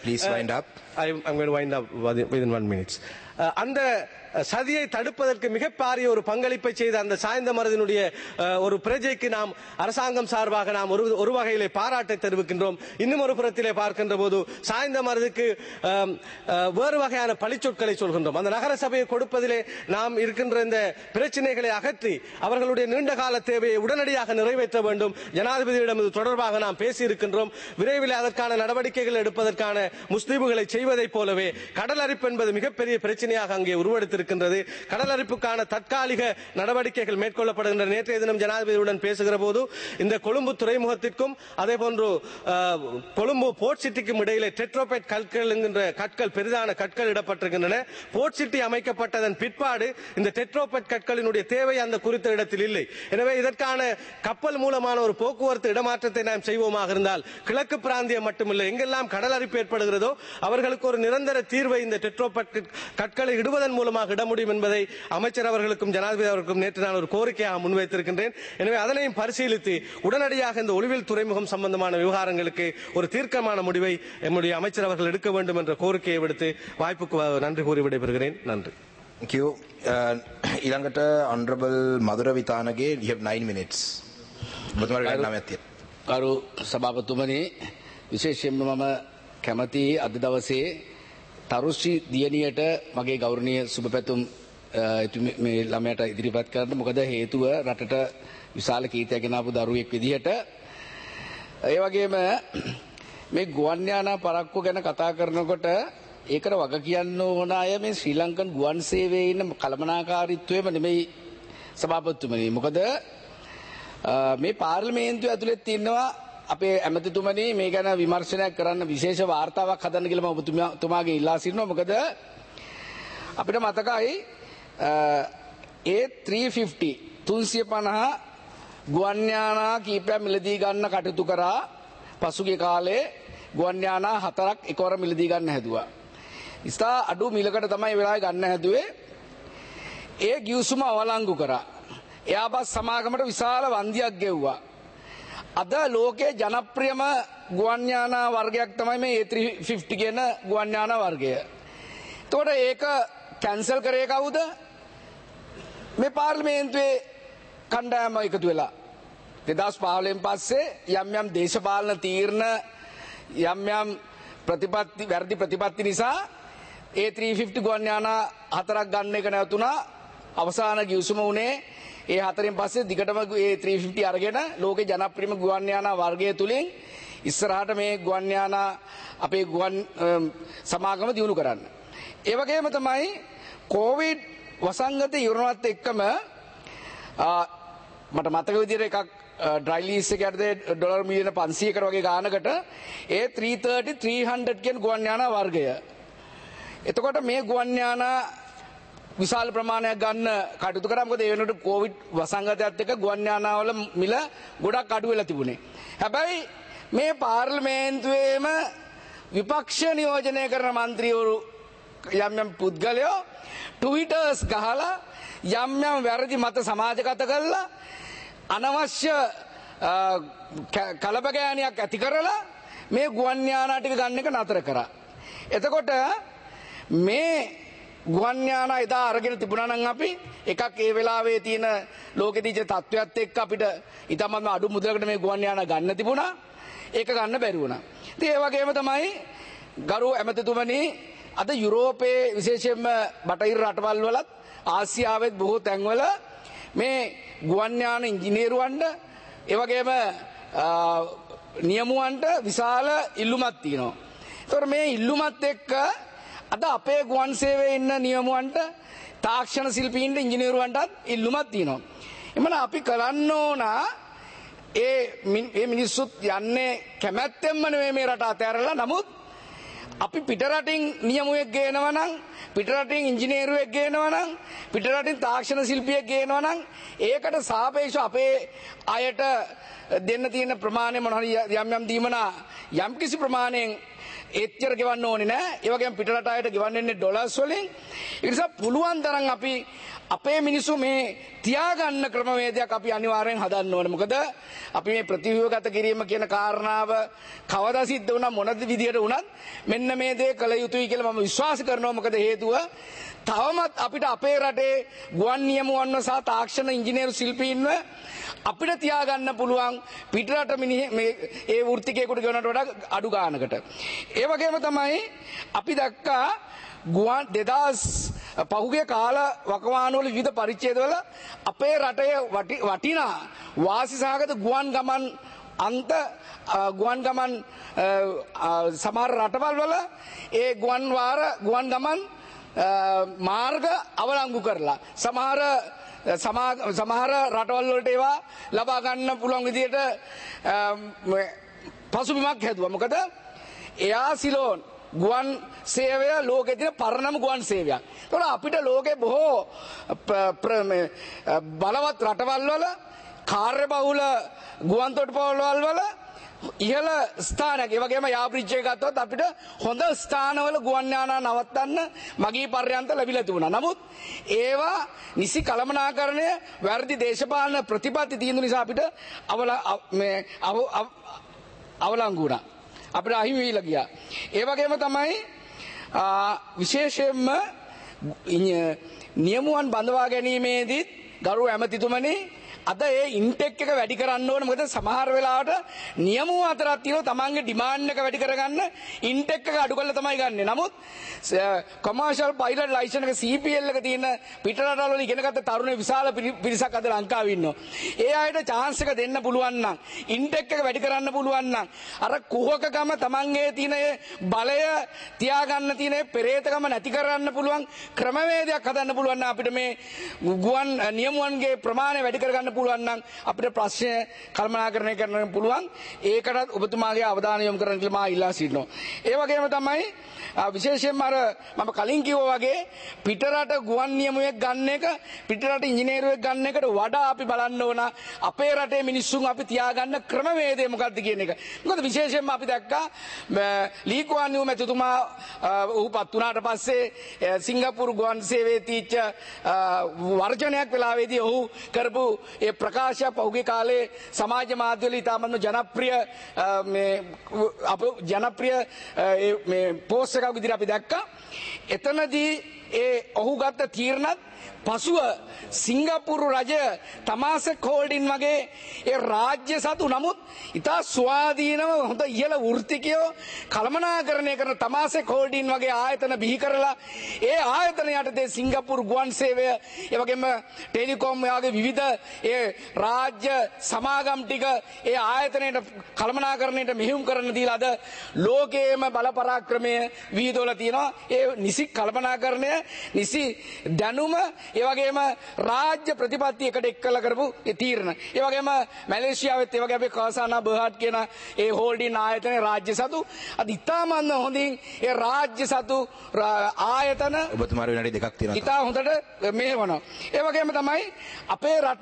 அந்த சதியை தடுப்பதற்கு மிகப்பெரிய ஒரு பங்களிப்பை செய்த அந்த சாய்ந்த மருதினுடைய ஒரு பிரஜைக்கு நாம் அரசாங்கம் சார்பாக நாம் ஒரு வகையிலே பாராட்டை தெரிவிக்கின்றோம். இன்னும் ஒரு புறத்திலே பார்க்கின்ற போது சாய்ந்த மருதுக்கு வேறு வகையான பழிச்சொற்களை சொல்கின்றோம். அந்த நகர சபையை கொடுப்பதிலே நாம் இருக்கின்ற இந்த பிரச்சனைகளை அகற்றி அவர்களுடைய நீண்டகால தேவையை உடனடியாக நிறைவேற்ற வேண்டும். ஜனாதிபதியிடம் இது தொடர்பாக நாம் பேசியிருக்கின்றோம். விரைவில் அதற்கான நடவடிக்கைகள் எடுப்பதற்கான முஸ்லீம்களை செய்வதைப் போலவே கடல் அரிப்பு என்பது மிகப்பெரிய பிரச்சனையாக அங்கே உருவெடுத்திருக்கிறது. கடல் அரிப்புக்கான தற்காலிக நடவடிக்கைகள் மேற்கொள்ளப்படுகின்ற நேற்றைய தினம் ஜனாதிபதியுடன் பேசுகிற போது இந்த கொழும்பு துறைமுகத்திற்கும் அதே போன்று கொழும்பு போர்ட் சிட்டிக்கும் இடையிலே டெட்ரோபைட் கற்கள் என்கின்ற கற்கள் பெரிதான கற்கள் இடப்பட்டிருக்கின்றன. போர்ட் சிட்டி அமைக்கப்பட்டதன் பிற்பாடு இந்த டெட்ரோபைட் கற்களினுடைய தேவை அந்த குறித்த இடத்தில் இல்லை. எனவே இதற்கான கப்பல் மூலமான ஒரு போக்குவரத்து இடமாற்றத்தை நாம் செய்வோமாக இருந்தால் கிழக்கு பிராந்தியம் மட்டுமில்லை எங்கெல்லாம் கடல் அரிப்பு ஏற்படுகிறதோ அவர்களுக்கு ஒரு நிரந்தர தீர்வை இந்த டெட்ரோபைட் கற்களை இடுவதன் மூலமாக இட முடியும் என்பதை அமைச்சர் அவர்களுக்கும் ஜனாதிபதி அவர்களுக்கும் நேற்று நான் ஒரு கோரிக்கையாக முன்வைத்திருக்கின்றேன். எனவே அதனையும் பரிசீலித்து உடனடியாக இந்த ஒலிவில் துறைமுகம் சம்பந்தமான விவகாரங்களுக்கு ஒரு தீர்க்கமான முடிவை நம்முடைய அமைச்சர் அவர்கள் எடுக்க வேண்டும் என்ற கோரிக்கையை விடுத்து வாய்ப்புக்கு நன்றி கூறி விடைபெறுகிறேன். நன்றி. Thank you. ඊළඟට honorable Madura Vitanage, you have nine minutes. ඔබතුමාට ගන්න නැතිය. කරු සභාපතිතුමනි විශේෂයෙන්ම මම කැමැති අද දවසේ තරුෂි දියණියට මගේ ගෞරවනීය සුබ පැතුම් මේ ළමයට ඉදිරිපත් කරන්න. මොකද හේතුව රටට විශාල කීර්තියක් ගෙන ආපු දරුවෙක් විදිහට. ඒ වගේම මේ ගුවන් යානා පරක්කු ගැන කතා කරනකොට ඒකට වග කියන්න ඕන අය මේ ශ්‍රී ලංකන් ගුවන් සේවයේ ඉන්න කළමනාකාරීත්වයම නෙමෙයි සභාපතිතුමනි. මොකද මේ පාර්ලිමේන්තුව ඇතුළේ තියෙනවා අපේ ඇමතිතුමනි මේ ගැන විමර්ශනයක් කරන්න විශේෂ වාර්තාවක් හදන්න කියලා මම ඔබතුමාගේ ඉල්ලා සිටිනවා. මොකද අපිට මතකයි ඒ තුන්සිය පනහ ගුවන් යානා කීපයක් මිලදී ගන්න කටයුතු කරා. පසුගිය කාලේ ගුවන් යානා හතරක් එකවර මිලදී ගන්න හැදුවා. ඉස්සා අඩු මිලකට තමයි වෙලාවේ ගන්න හැදුවේ. ඒ ගිවිසුම අවලංගු කරා. එයාබස් සමාගමට විශාල වන්දියක් ගෙව්වා. අද ලෝකයේ ජනප්‍රියම ගුවන් යානා වර්ගයක් තමයි මේ ඒ ත්‍රී ෆිෆ්ටි කියන ගුවන් යානා වර්ගය. එතකොට ඒක කැන්සල් කරේ කවුද? මේ පාර්ලිමේන්තුවේ කණ්ඩායම එකතු වෙලා. දෙදහස් පහළොවෙන් පස්සේ යම් යම් දේශපාලන තීරණ යම් යම් ප්‍රතිපත්ති වැරදි ප්‍රතිපත්ති නිසා ඒ ත්‍රී ෆිෆ්ටි ගුවන් යානා හතරක් ගන්න එක නැවතුණා. අවසාන ගිවිසුම උනේ ඒ හතරෙන් පස්සේ දිගටම ඒ ත්‍රී ෆිෆ්ටි අරගෙන ලෝකේ ජනප්‍රියම ගුවන් යානා වර්ගය තුලින් ඉස්සරහට මේ ගුවන් යානා අපේ ගුවන් සමාගම දියුණු කරන්න. ඒ වගේම තමයි කොවිඩ් වසංගත ඉවරනවත් එක්කම මට මතක විදිහට එකක් ඩ්‍රයි ලීස් එක යටතේ ඩොලර් මිලියන පන්සීයකට වගේ ගානකට ඒ ත්‍රී තර්ටි ත්‍රී හන්ඩ්‍රඩ් කියන ගුවන් යානා වර්ගය. එතකොට මේ ගුවන් යානා විශාල ප්‍රමාණයක් ගන්න කටයුතු කරා. මොකද ඒ වෙනකොට කොවිඩ් වසංගතයත් එක්ක ගුවන් යානාවල මිල ගොඩක් අඩු වෙලා තිබුණේ. හැබැයි මේ පාර්ලිමේන්තුවේම විපක්ෂ නියෝජනය කරන മന്ത്രിවරු යම් යම් පුද්ගලයෝ ට්විටර්ස් ගහලා යම් යම් වැරදි මත සමාජගත කරලා අනවශ්‍ය කලබගෑනියක් ඇති කරලා මේ ගුවන් යානා ටික ගන්න එක නතර කරා. එතකොට මේ ගුවන් යානා එදා අරගෙන තිබුණා නම් අපි එකක් ඒ වෙලාවේ තියෙන ලෝකෙ දීච්ච තත්ත්වයක් එක්ක අපිට ඊටමම අඩු මුදලකට මේ ගුවන් යානා ගන්න තිබුණා. ඒක ගන්න බැරි වුණා. ඉතින් ඒ වගේම තමයි ගරු ඇමතිතුමනි අද යුරෝපයේ විශේෂයෙන්ම බටහිර රටවල් වලත් ආසියාවෙත් බොහෝ තැන්වල මේ ගුවන් යාන ඉංජිනේරුවන්ට ඒ වගේම නියමුවන්ට විශාල ඉල්ලුමක් තියෙනවා. ඒතකොට මේ ඉල්ලුමත් එක්ක අද අපේ ගුවන් සේවයේ ඉන්න නියමුවන්ට තාක්ෂණ ශිල්පීන්ට ඉංජිනේරුවන්ටත් ඉල්ලුමක් තියෙනවා. එමන අපි කරන්න ඕන ඒ මේ මිනිස්සුත් යන්නේ කැමැත්තෙන්ම නෙවෙයි මේ රට අතහැරලා. නමුත් අපි පිටරටින් නියමුවෙක් ගේනවා නම් පිටරටින් ඉංජිනේරුවෙක් ගේනවා නම් පිටරටින් තාක්ෂණ ශිල්පියෙක් ගේනවා නම් ඒකට සාපේක්ෂව අපේ අයට දෙන්න තියෙන ප්‍රමාණය මොන හරි යම් යම් දීමනා යම් කිසි ප්‍රමාණයෙන් එච්චර ගෙවන්න ඕනේ නෑ. ඒ වගේම පිටරට අයට ගෙවන්නේ ඩොලර්ස් වලින්. ඒ නිසා පුළුවන් තරම් අපි අපේ මිනිස්සු මේ තියාගන්න ක්‍රමවේදයක් අපි අනිවාර්යෙන් හදන්න ඕනේ. මොකද අපි මේ ප්‍රතිව්‍යුහගත කිරීම කියන කාරණාව කවදා සිද්ධ වුණා මොන විදියට වුණත් මෙන්න මේ දේ කළ යුතුයි කියලා මම විශ්වාස කරනවා. මොකද හේතුව තවමත් අපිට අපේ රටේ ගුවන් නියමුවන්ව සහ තාක්ෂණ ඉංජිනේරු ශිල්පීන්ව අපිට තියාගන්න පුළුවන් පිටරට මේ ඒ වෘත්තිකයෙකුට ගෙවනට වඩා අඩු ගානකට. ඒ වගේම තමයි අපි දැක්කා ගුවන් දෙදහස් පහුගිය කාල වකවානුවල විවිධ පරිච්ඡේදවල අපේ රටේ වටිනා වාසිසහගත ගුවන් ගමන් අන්ත ගුවන් ගමන් සමහර රටවල් වල ඒ ගුවන් වාර ගුවන් ගමන් මාර්ග අවලංගු කරලා සමහර සමහර රටවල් වලට ඒවා ලබා ගන්න පුළුවන් විදිහට පසුබිමක් හැදුවා. මොකද එයා සිලෝන් ගුවන් සේවය ලෝකයේ තියෙන පරණම ගුවන් සේවයක්. ඒතකොට අපිට ලෝකේ බොහෝ බලවත් රටවල් වල කාර්යබහුල ගුවන් තොටුපොළ වල ඉහළ ස්ථානයක්. ඒ වගේම යාප්‍රිජ් එක ගත්තොත් අපිට හොඳ ස්ථානවල ගුවන් යානා නවත්තන්න මගී පර්යන්ත ලැබිලා තිබුණා. නමුත් ඒවා නිසි කළමනාකරණය වැරදි දේශපාලන ප්‍රතිපත්ති තියෙන නිසා අපිට අවල මේ අවලංගු වුණා. අපිට අහිමි වෙලා ගියා. ඒ වගේම තමයි විශේෂයෙන්ම නියමුවන් බඳවා ගැනීමේදී ගරු ඇමතිතුමනි අද ඒ ඉන්ටෙක් එක වැඩි කරන්න ඕන. මොකද සමහර වෙලාවට නියම අතරක් තියෙනවා තමන්ගේ ඩිමාන්ඩ් එක වැඩි කරගන්න ඉන්ටෙක් එක අඩු කරලා තමයි ගන්නෙ. නමුත් කොමර්ෂල් පයිලට් ලයිසන් එක සී පී එල් එක තියෙන පිටරටවල වල ඉගෙන ගත්ත තරුණ විශාල පිරිසක් අද ලංකාවේ ඉන්නවා. ඒ අයට chance එක දෙන්න පුළුවන් නම් ඉන්ටෙක් එක වැඩි කරන්න පුළුවන් නම් අර කුහකකම තමන්ගේ තියෙන බලය තියාගන්න තියෙන පෙරේතකම නැති කරන්න පුළුවන් ක්‍රමවේදයක් හදන්න පුළුවන් නම් අපිට මේ ගුවන් නියමුවන්ගේ ප්‍රමාණය වැඩි කරගන්න පුළුවන් නම් අපිට ප්‍රශ්නය කළමනාකරණය කරන්න පුළුවන්. ඒකටත් ඔබතුමාගේ අවධානය යොමු කරන්න කියලා මා ඉල්ලා සිටිනවා. ඒ වගේම තමයි විශේෂයෙන්ම අර මම කලින් කිව්වා වගේ පිටරට ගුවන් නියමුවෙක් ගන්න එක පිටරට ඉංජිනේරුවෙක් ගන්න එකට වඩා අපි බලන්න ඕන අපේ රටේ මිනිස්සුන් අපි තියාගන්න ක්‍රමවේදය මොකක්ද කියන එක. මොකද විශේෂයෙන්ම අපි දැක්කා ලී කුවන් යූ මැතිතුමා ඔහු පත් වුණාට පස්සේ සිංගප්පූරු ගුවන් සේවයේ තීච්ච වර්ජනයක් වෙලාවේදී ඔහු කරපු ඒ ප්‍රකාශය පහුගිය කාලේ සමාජ මාධ්‍යවල ඉතාමත් ජනප්‍රිය මේ අප ජනප්‍රිය මේ පෝස්ට් එකක් විදිහට අපි දැක්කා. එතනදී ඒ ඔහු ගත්ත තීරණත් පසුව සිංගප්පූරු රජය තමාසෙක් හෝල්ඩින් වගේ ඒ රාජ්‍ය සතු නමුත් ඉතා ස්වාධීනව හොඳ ඉහළ වෘත්තිකයෝ කළමනාකරණය කරන තමාසෙක් හෝල්ඩින් වගේ ආයතන බිහි කරලා ඒ ආයතන යටතේ සිංගප්පූරු ගුවන් සේවය ඒ වගේම ටෙලිකොම් වගේ විවිධ ඒ රාජ්‍ය සමාගම් ටික ඒ ආයතනයට කළමනාකරණයට මෙහෙයුම් කරන්න දීලා අද ලෝකයේම බල පරාක්‍රමය විහිදුවලා තියෙනවා. ඒ නිසි කළමනාකරණය නිසි දැනුම ඒ වගේම රාජ්‍ය ප්‍රතිපත්ති එකට එක්කලා කරපු ඒ තීරණ. ඒ වගේම මැලේසියාවෙත් ඒ වගේ අපේ කාසානා බර්හට් කියන ඒ හෝල්ඩින් ආයතනයේ රාජ්‍ය සතු අද ඉතාමත් හොඳින් ඒ රාජ්‍ය සතු ආයතන ඔබතුමාට විනාඩි දෙකක් තියෙනවා. ඉතා හොඳට මෙහෙවනවා. ඒ වගේම තමයි අපේ රට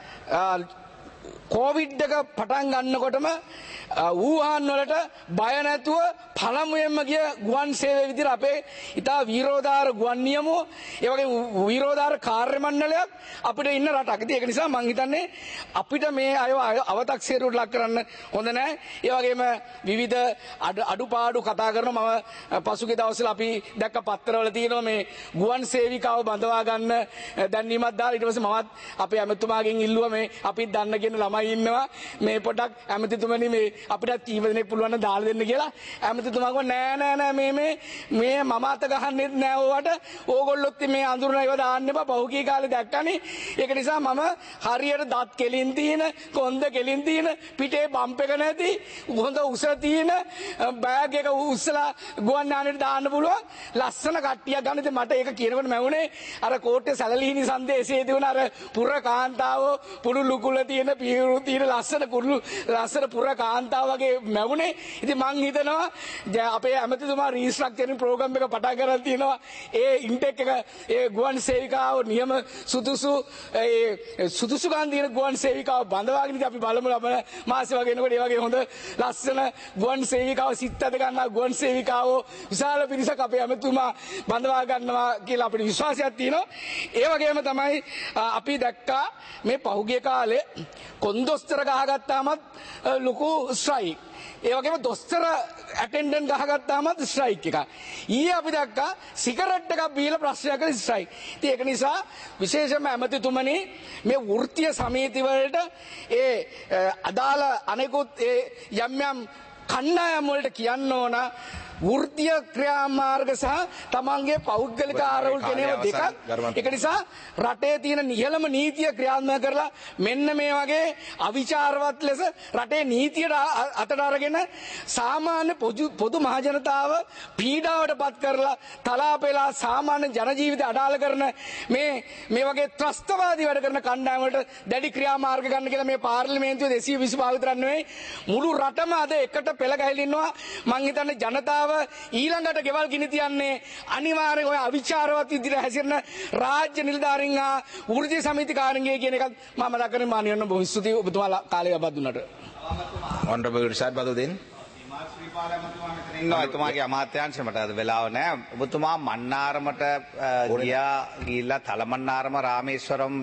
කොවිඩ් එක පටන් ගන්නකොටම වූහාන් වලට බය නැතුව පළමුවෙන්ම ගිය ගුවන් සේවය විදිහට අපේ ඉතා වීරෝදාර ගුවන් නියමෝ ඒ වගේ වීරෝදාර කාර්ය මණ්ඩලයක් අපිට ඉන්න රටක්. ඉතින් ඒක නිසා මම හිතන්නේ අපිට මේ අය අව탁සේරුවට ලක් කරන්න හොඳ නැහැ. ඒ වගේම විවිධ අඩුපාඩු කතා කරනවා. මම පසුගිය දවස්වල අපි දැක්ක පත්තරවල තියෙනවා මේ ගුවන් සේවිකාව බඳවා ගන්න දැන්වීමක් දාලා ඊට පස්සේ මමත් අපේ ඇමතුමාගෙන් ඉල්ලුවා මේ අපිත් දන්න කියන ළමයි ඉන්නවා මේ පොඩක් ඇමතිතුමනි මේ අපිට කීප දෙනෙක් පුළුවන් නම් දාලා දෙන්න කියලා. ඇමතිතුමා කිව්වා නෑ නෑ නෑ මේ මේ මේ මම අත ගහන්නෙත් නෑ ඕවට ඕගොල්ලොත් මේ අඳුරන ඒවා දාන්න එපා පහුගිය කාලේ දැක්කනේ. ඒක නිසා මම හරියට දත් කෙලින් තියෙන කොන්ද කෙලින් තියෙන පිටේ බම්ප් එක නැති හොඳ උස තියෙන බෑග් එක උස්සලා ගුවන් යානෙට දාන්න පුළුවන් ලස්සන කට්ටියක් ගන්න. ඉතින් මට ඒක කියනකොට මැවුනේ අර කෝට්ටේ සැලලිහිණි සංදේශයේ තිබුණ අර පුර කාන්තාව පුරු ලුකුල තියෙන පියුරු තියෙන ලස්සන කුරුළු ලස්සන පුර කාන්තාව වගේ මැවුනේ. ඉතින් මං හිතනවා අපේ ඇමතිතුමා රීස්ට්‍රක්චරින් ප්‍රෝග්‍රෑම් එක පටන් ගන්න තියෙනවා. ඒ ඉන්ටෙක් එක ඒ ගුවන් සේවිකාව නියම සුදුසු ඒ සුදුසුකම් දින ගුවන් සේවිකාව බඳවාගෙන ඉතින් අපි බලමු ලබන මාසෙ වගේ එනකොට ඒ වගේ හොඳ ලස්සන ගුවන් සේවිකාව සිත් අද ගන්නා ගුවන් සේවිකාව විශාල පිරිසක් අපේ ඇමතිතුමා බඳවා ගන්නවා කියලා අපිට විශ්වාසයක් තියෙනවා. ඒ වගේම තමයි අපි දැක්කා මේ පහුගිය කාලේ කොන්දොස්තර ගහගත්තාමත් ලොකු ස්ට්‍රයික්. ඒ වගේම දොස්තර ඇටෙන්ඩන්ට් ගහගත්තාමත් ස්ට්‍රයික් එකක්. ඊයේ අපි දැක්කා සිගරට් එකක් බීලා ප්‍රශ්නයක් කරලා ස්ට්‍රයික්. ඉතින් ඒක නිසා විශේෂයෙන්ම ඇමතිතුමනි මේ වෘත්තීය සමිති වලට ඒ අදාළ අනෙකුත් ඒ යම් යම් කණ්ඩායම් වලට කියන්න ඕන වෘත්තීය ක්‍රියාමාර්ග සහ තමන්ගේ පෞද්ගලික ආරවුල් කියන ඒවා දෙකක්. ඒක නිසා රටේ තියෙන නිහළම නීතිය ක්‍රියාත්මක කරලා මෙන්න මේ වගේ අවිචාරවත් ලෙස රටේ නීතියට අතට අරගෙන සාමාන්‍ය පොදු මහ ජනතාව පීඩාවට පත් කරලා තලාපෙලා සාමාන්‍ය ජන ජීවිතය අඩාල කරන මේ මේ වගේ ත්‍රස්තවාදී වැඩ කරන කණ්ඩායම් වලට දැඩි ක්‍රියාමාර්ග ගන්න කියලා මේ පාර්ලිමේන්තුවේ දෙසිය විසිපහ විතරක් නෙවෙයි මුළු රටම අද එකට පෙළ ගැහිලා ඉන්නවා. මං හිතන්නේ ජනතාව ඊළඟට ගෙවල් ගිනි තියන්නේ අනිවාර්යෙන් ඔය අවිචාරවත් විදිහට හැසිරෙන රාජ්‍ය නිලධාරීන් හා වෘත්තීය සමිතිකාරන්ගේ කියන එකත් මම දක්වන මානියන්න බොහොම ස්තුතියි ඔබතුමාලා කාලය ලබා දුන්නට. Honorable Rishad Badudin. ඉන්නවා එතුමාගේ අමාත්‍යාංශය මට අද වෙලාව නැහැ. ඔබතුමා මන්නාරමට ගියා ගිහිල්ලා තලමන්නාරම රාමේශ්වරම්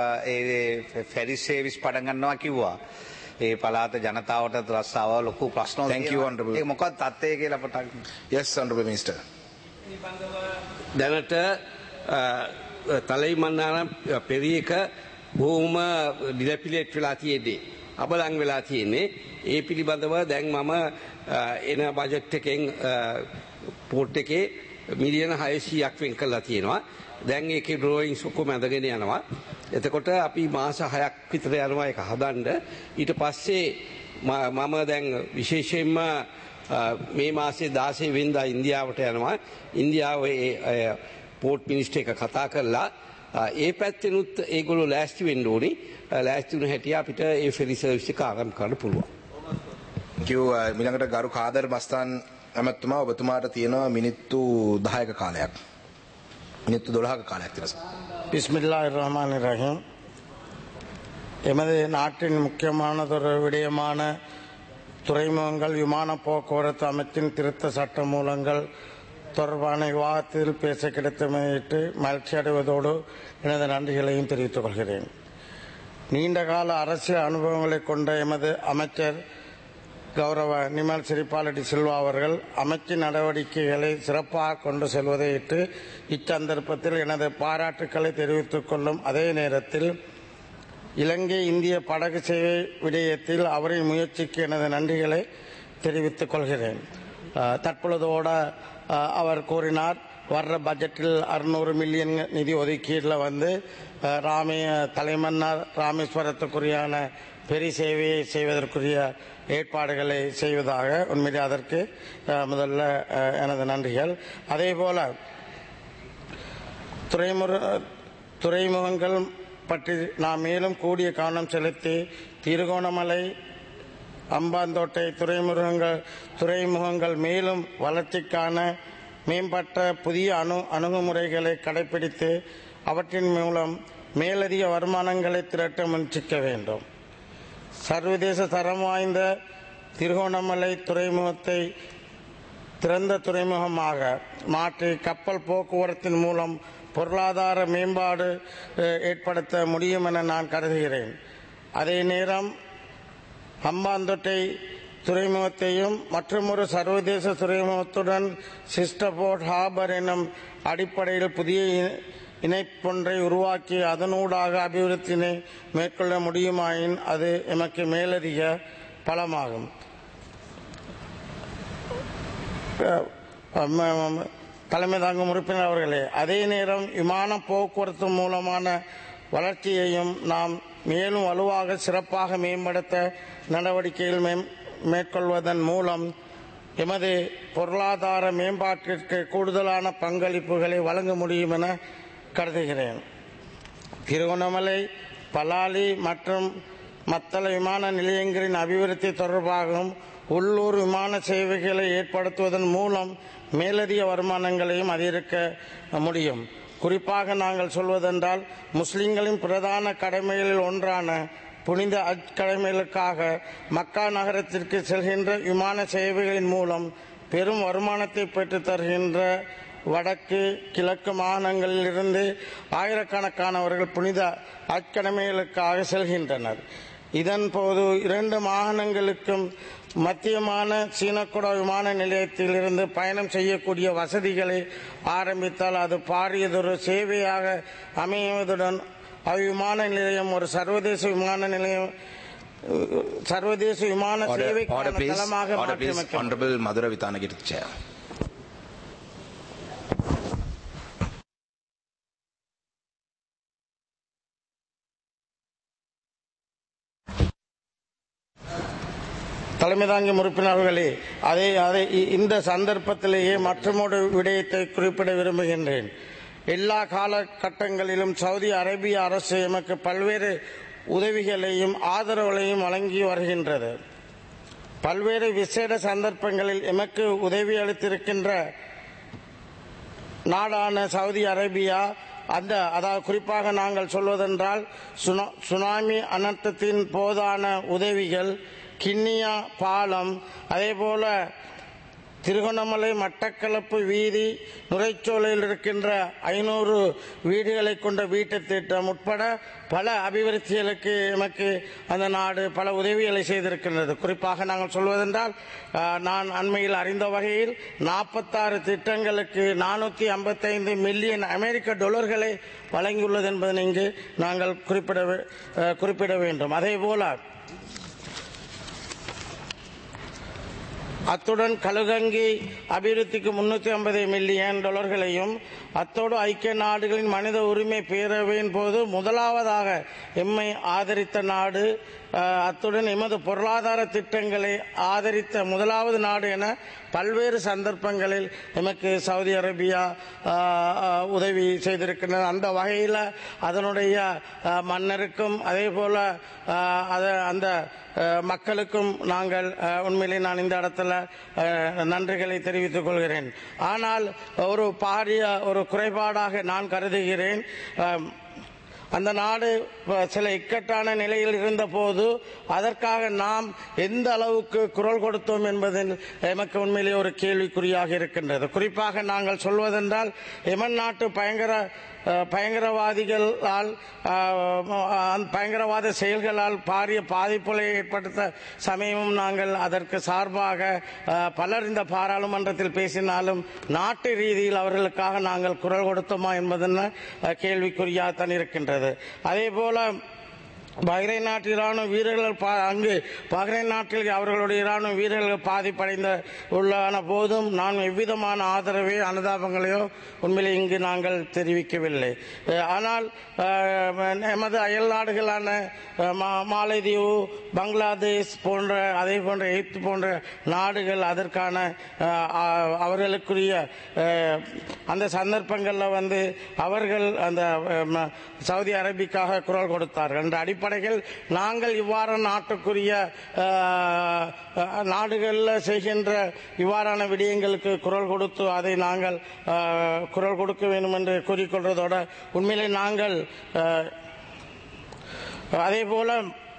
ඒ ෆෙරි සර්විස් පටන් ගන්නවා කිව්වා. ඒ පළාත ජනතාවට රස්සාව ලොකු ප්‍රශ්න Thank you Honorable. ඒක මොකක්ද තත්ත්වය කියලා පොඩ්ඩක්. Yes Honorable Minister. දැනට තලයිමන්නාරම් පෙරියක බොහොම ඩිලපිලේට් වෙලා තියෙන්නේ. අබලන් වෙලා තියෙන්නේ. ඒ පිළිබඳව දැන් මම එන බජට් එකෙන් පෝට් එකේ මිලියන හයසීයක් වෙන් කරලා තියෙනවා. දැන් ඒකේ ඩ්‍රෝයින්ස් ඔක්කොම ඇඳගෙන යනවා. එතකොට අපි මාස හයක් විතර යනවා ඒක හදන්න. ඊට පස්සේ මම දැන් විශේෂයෙන්ම මේ මාසේ දාසය වෙනිදා ඉන්දියාවට යනවා. ඉන්දියාවේ පෝට් මිනිස්ටර් එක කතා කරලා ඒ පැත්තෙනුත් ඒගොල්ලෝ ලෑස්ති වෙන්න ඕනේ. ලෑස්ති වුණ හැටි අපිට ඒ ෆෙරි සර්විස් එක ආරම්භ කරන්න පුළුවන්. කිව් ඊළඟට ගරු කාදර් මස්තාන් ඇමතුමා ඔබතුමාට තියෙනවා මිනිත්තු දහයක කාලයක්. மினித்து தொழாக காலத்தில் பிஸ்மில்லாஹிர் ரஹ்மானிர் ரஹீம். எமது நாட்டின் முக்கியமானதொரு விடயமான துறைமுகங்கள் விமான போக்குவரத்து அமைச்சின் திருத்த சட்ட மூலங்கள் தொடர்பான விவாதத்தில் பேச கிடைத்தமையிட்டு மகிழ்ச்சி அடைவதோடு எனது நன்றிகளையும் தெரிவித்துக் கொள்கிறேன். நீண்டகால அரசியல் அனுபவங்களை கொண்ட எமது அமைச்சர் கௌரவ நிமல் சிறிபாலடி சில்வா அவர்கள் அமைச்சின் நடவடிக்கைகளை சிறப்பாக கொண்டு செல்வதை இட்டு இச்சந்தர்ப்பத்தில் எனது பாராட்டுக்களை தெரிவித்துக் கொள்ளும் அதே நேரத்தில் இலங்கை இந்திய படகு சேவை விடயத்தில் அவரின் முயற்சிக்கு எனது நன்றிகளை தெரிவித்துக் கொள்கிறேன். தற்பொழுதோட அவர் கூறினார் வர்ற பட்ஜெட்டில் அறுநூறு மில்லியன் நிதி ஒதுக்கீட்டில் வந்து ராமே தலைமன்னார் ராமேஸ்வரத்துக்குரியான பெரிய சேவையை செய்வதற்குரிய ஏற்பாடுகளை செய்வதாக உண்மையிலே அதற்கு முதல்ல எனது நன்றிகள். அதே போல துறைமுக துறைமுகங்கள் பற்றி நாம் மேலும் கூடிய கவனம் செலுத்தி திருகோணமலை அம்பாந்தோட்டை துறைமுகங்கள் துறைமுகங்கள் மேலும் வளர்ச்சிக்கான மேம்பட்ட புதிய அணு அணுகுமுறைகளை கடைபிடித்து அவற்றின் மூலம் மேலதிக வருமானங்களை திரட்ட முயற்சிக்க வேண்டும். சர்வதேச தரம் வாய்ந்த திருகோணமலை துறைமுகத்தை திறந்த துறைமுகமாக மாற்றி கப்பல் போக்குவரத்தின் மூலம் பொருளாதார மேம்பாடு ஏற்படுத்த முடியும் என நான் கருதுகிறேன். அதே நேரம் ஹம்பாந்தோட்டை துறைமுகத்தையும் மற்றொரு சர்வதேச துறைமுகத்துடன் சிஸ்டர் போர்ட் ஹார்பர் எனும் அடிப்படையில் புதிய இணைப்பொன்றை உருவாக்கி அதனூடாக அபிவிருத்தினை மேற்கொள்ள முடியுமாயின் அது எமக்கு மேலதிக பலமாகும். தலைமை தாங்கும் உறுப்பினர் அவர்களே, அதே நேரம் விமான போக்குவரத்து மூலமான வளர்ச்சியையும் நாம் மேலும் வலுவாக சிறப்பாக மேம்படுத்த நடவடிக்கைகள் மேற்கொள்வதன் மூலம் எமது பொருளாதார மேம்பாட்டிற்கு கூடுதலான பங்களிப்புகளை வழங்க முடியும் என கருதுகிறேன். திருகோணமலை, பலாலி மற்றும் மத்தள விமான நிலையங்களின் அபிவிருத்தி தொடர்பாகவும் உள்ளூர் விமான சேவைகளை ஏற்படுத்துவதன் மூலம் மேலதிக வருமானங்களையும் அதிகரிக்க முடியும். குறிப்பாக நாங்கள் சொல்வதென்றால் முஸ்லிம்களின் பிரதான கடமைகளில் ஒன்றான புனித ஹஜ் கடமைகளுக்காக மக்கா நகரத்திற்கு செல்கின்ற விமான சேவைகளின் மூலம் பெரும் வருமானத்தை பெற்றுத் தருகின்ற வடக்கு கிழக்கு மாகாணங்களில் இருந்து ஆயிரக்கணக்கானவர்கள் புனித ஹஜ் கடமைகளுக்காக செல்கின்றனர். இதன் போது இரண்டு மாகாணங்களுக்கும் மத்தியமான சீனக்குடா விமான நிலையத்தில் இருந்து பயணம் செய்யக்கூடிய வசதிகளை ஆரம்பித்தால் அது பாரியதொரு சேவையாக அமைவதுடன் அவ்விமான நிலையம் ஒரு சர்வதேச விமான நிலையம் சர்வதேச விமான சேவைக்கான தளமாக மாற்றியமைக்கும். மதுரை விதானகிரி சேர். தலைமை தாங்கும் உறுப்பினர்களே, அதே அதை இந்த சந்தர்ப்பத்திலேயே மற்றொரு விடயத்தை குறிப்பிட விரும்புகின்றேன். எல்லா காலகட்டங்களிலும் சவுதி அரேபிய அரசு எமக்கு பல்வேறு உதவிகளையும் ஆதரவுகளையும் வழங்கி வருகின்றது. பல்வேறு விசேட சந்தர்ப்பங்களில் எமக்கு உதவி அளித்திருக்கின்ற நாடான சவுதி அரேபியா அந்த அதாவது குறிப்பாக நாங்கள் சொல்வதென்றால் சுனாமி அனர்த்தத்தின் போதான உதவிகள், கிண்ணியா பாலம், அதே போல திருகோணமலை மட்டக்களப்பு வீதி நுரைச்சோலையில் இருக்கின்ற ஐநூறு வீடுகளை கொண்ட வீட்டு திட்டம் உட்பட பல அபிவிருத்திகளுக்கு எமக்கு அந்த நாடு பல உதவிகளை செய்திருக்கின்றது. குறிப்பாக நாங்கள் சொல்வதென்றால் நான் அண்மையில் அறிந்த வகையில் நாற்பத்தாறு திட்டங்களுக்கு நானூற்றி ஐம்பத்தைந்து மில்லியன் அமெரிக்க டாலர்களை வழங்கியுள்ளது என்பதை இங்கு நாங்கள் குறிப்பிட குறிப்பிட வேண்டும். அதேபோல அத்துடன் கழுகங்கி அபிவிருத்திக்கு முன்னூற்றி ஐம்பது மில்லியன் டாலர்களையும் அத்தோடு ஐக்கிய நாடுகளின் மனித உரிமை பேரவையின் போது முதலாவதாக எம்மை ஆதரித்த நாடு, அத்துடன் எமது பொருளாதார திட்டங்களை ஆதரித்த முதலாவது நாடு என பல்வேறு சந்தர்ப்பங்களில் எமக்கு சவுதி அரேபியா உதவி செய்திருக்கின்றன. அந்த வகையில் அதனுடைய மன்னருக்கும் அதே போல அந்த மக்களுக்கும் நாங்கள் உண்மையிலே நான் இந்த இடத்துல நன்றிகளை தெரிவித்துக் கொள்கிறேன். ஆனால் ஒரு பாரிய ஒரு குறைபாடாக நான் கருதுகிறேன், அந்த நாடு சில இக்கட்டான நிலையில் இருந்த போது அதற்காக நாம் எந்த அளவுக்கு குரல் கொடுத்தோம் என்பதில் எமக்கு உண்மையிலே ஒரு கேள்விக்குறியாக இருக்கின்றது. குறிப்பாக நாங்கள் சொல்வதென்றால் எமன் நாட்டு பயங்கர பயங்கரவாதிகளால் பயங்கரவாத செயல்களால் பாரிய பாதிப்புகளை ஏற்படுத்த சமயமும் நாங்கள் அதற்கு சார்பாக பலர் இந்த பாராளுமன்றத்தில் பேசினாலும் நாட்டு ரீதியில் அவர்களுக்காக நாங்கள் குரல் கொடுத்தோமா என்பதென்ன கேள்விக்குறியாகத்தான் இருக்கின்றது. அதே போல பஹ்ரைன் நாட்டு இராணுவ வீரர்கள் அங்கு பஹ்ரைன் நாட்டில் அவர்களுடைய இராணுவ வீரர்கள் பாதிப்படைந்த உள்ளான போதும் நான் எவ்விதமான ஆதரவை அனுதாபங்களையோ உண்மையிலே இங்கு நாங்கள் தெரிவிக்கவில்லை. ஆனால் எமது அயல் நாடுகளான மாலைதீவு, பங்களாதேஷ் போன்ற அதே போன்ற எகிப்து போன்ற நாடுகள் அதற்கான அவர்களுக்குரிய அந்த சந்தர்ப்பங்களில் வந்து அவர்கள் அந்த சவுதி அரேபிக்காக குரல் கொடுத்தார்கள். என்ற அடிப்படையில் நாங்கள் இவ்வாறு நாட்டுக்குரிய நாடுகளில் செய்கின்ற இவ்வாறான விடயங்களுக்கு குரல் கொடுத்து அதை நாங்கள் குரல் கொடுக்க வேண்டும் என்று கூறிக்கொள்வதோடு உண்மையிலே நாங்கள் அதே போல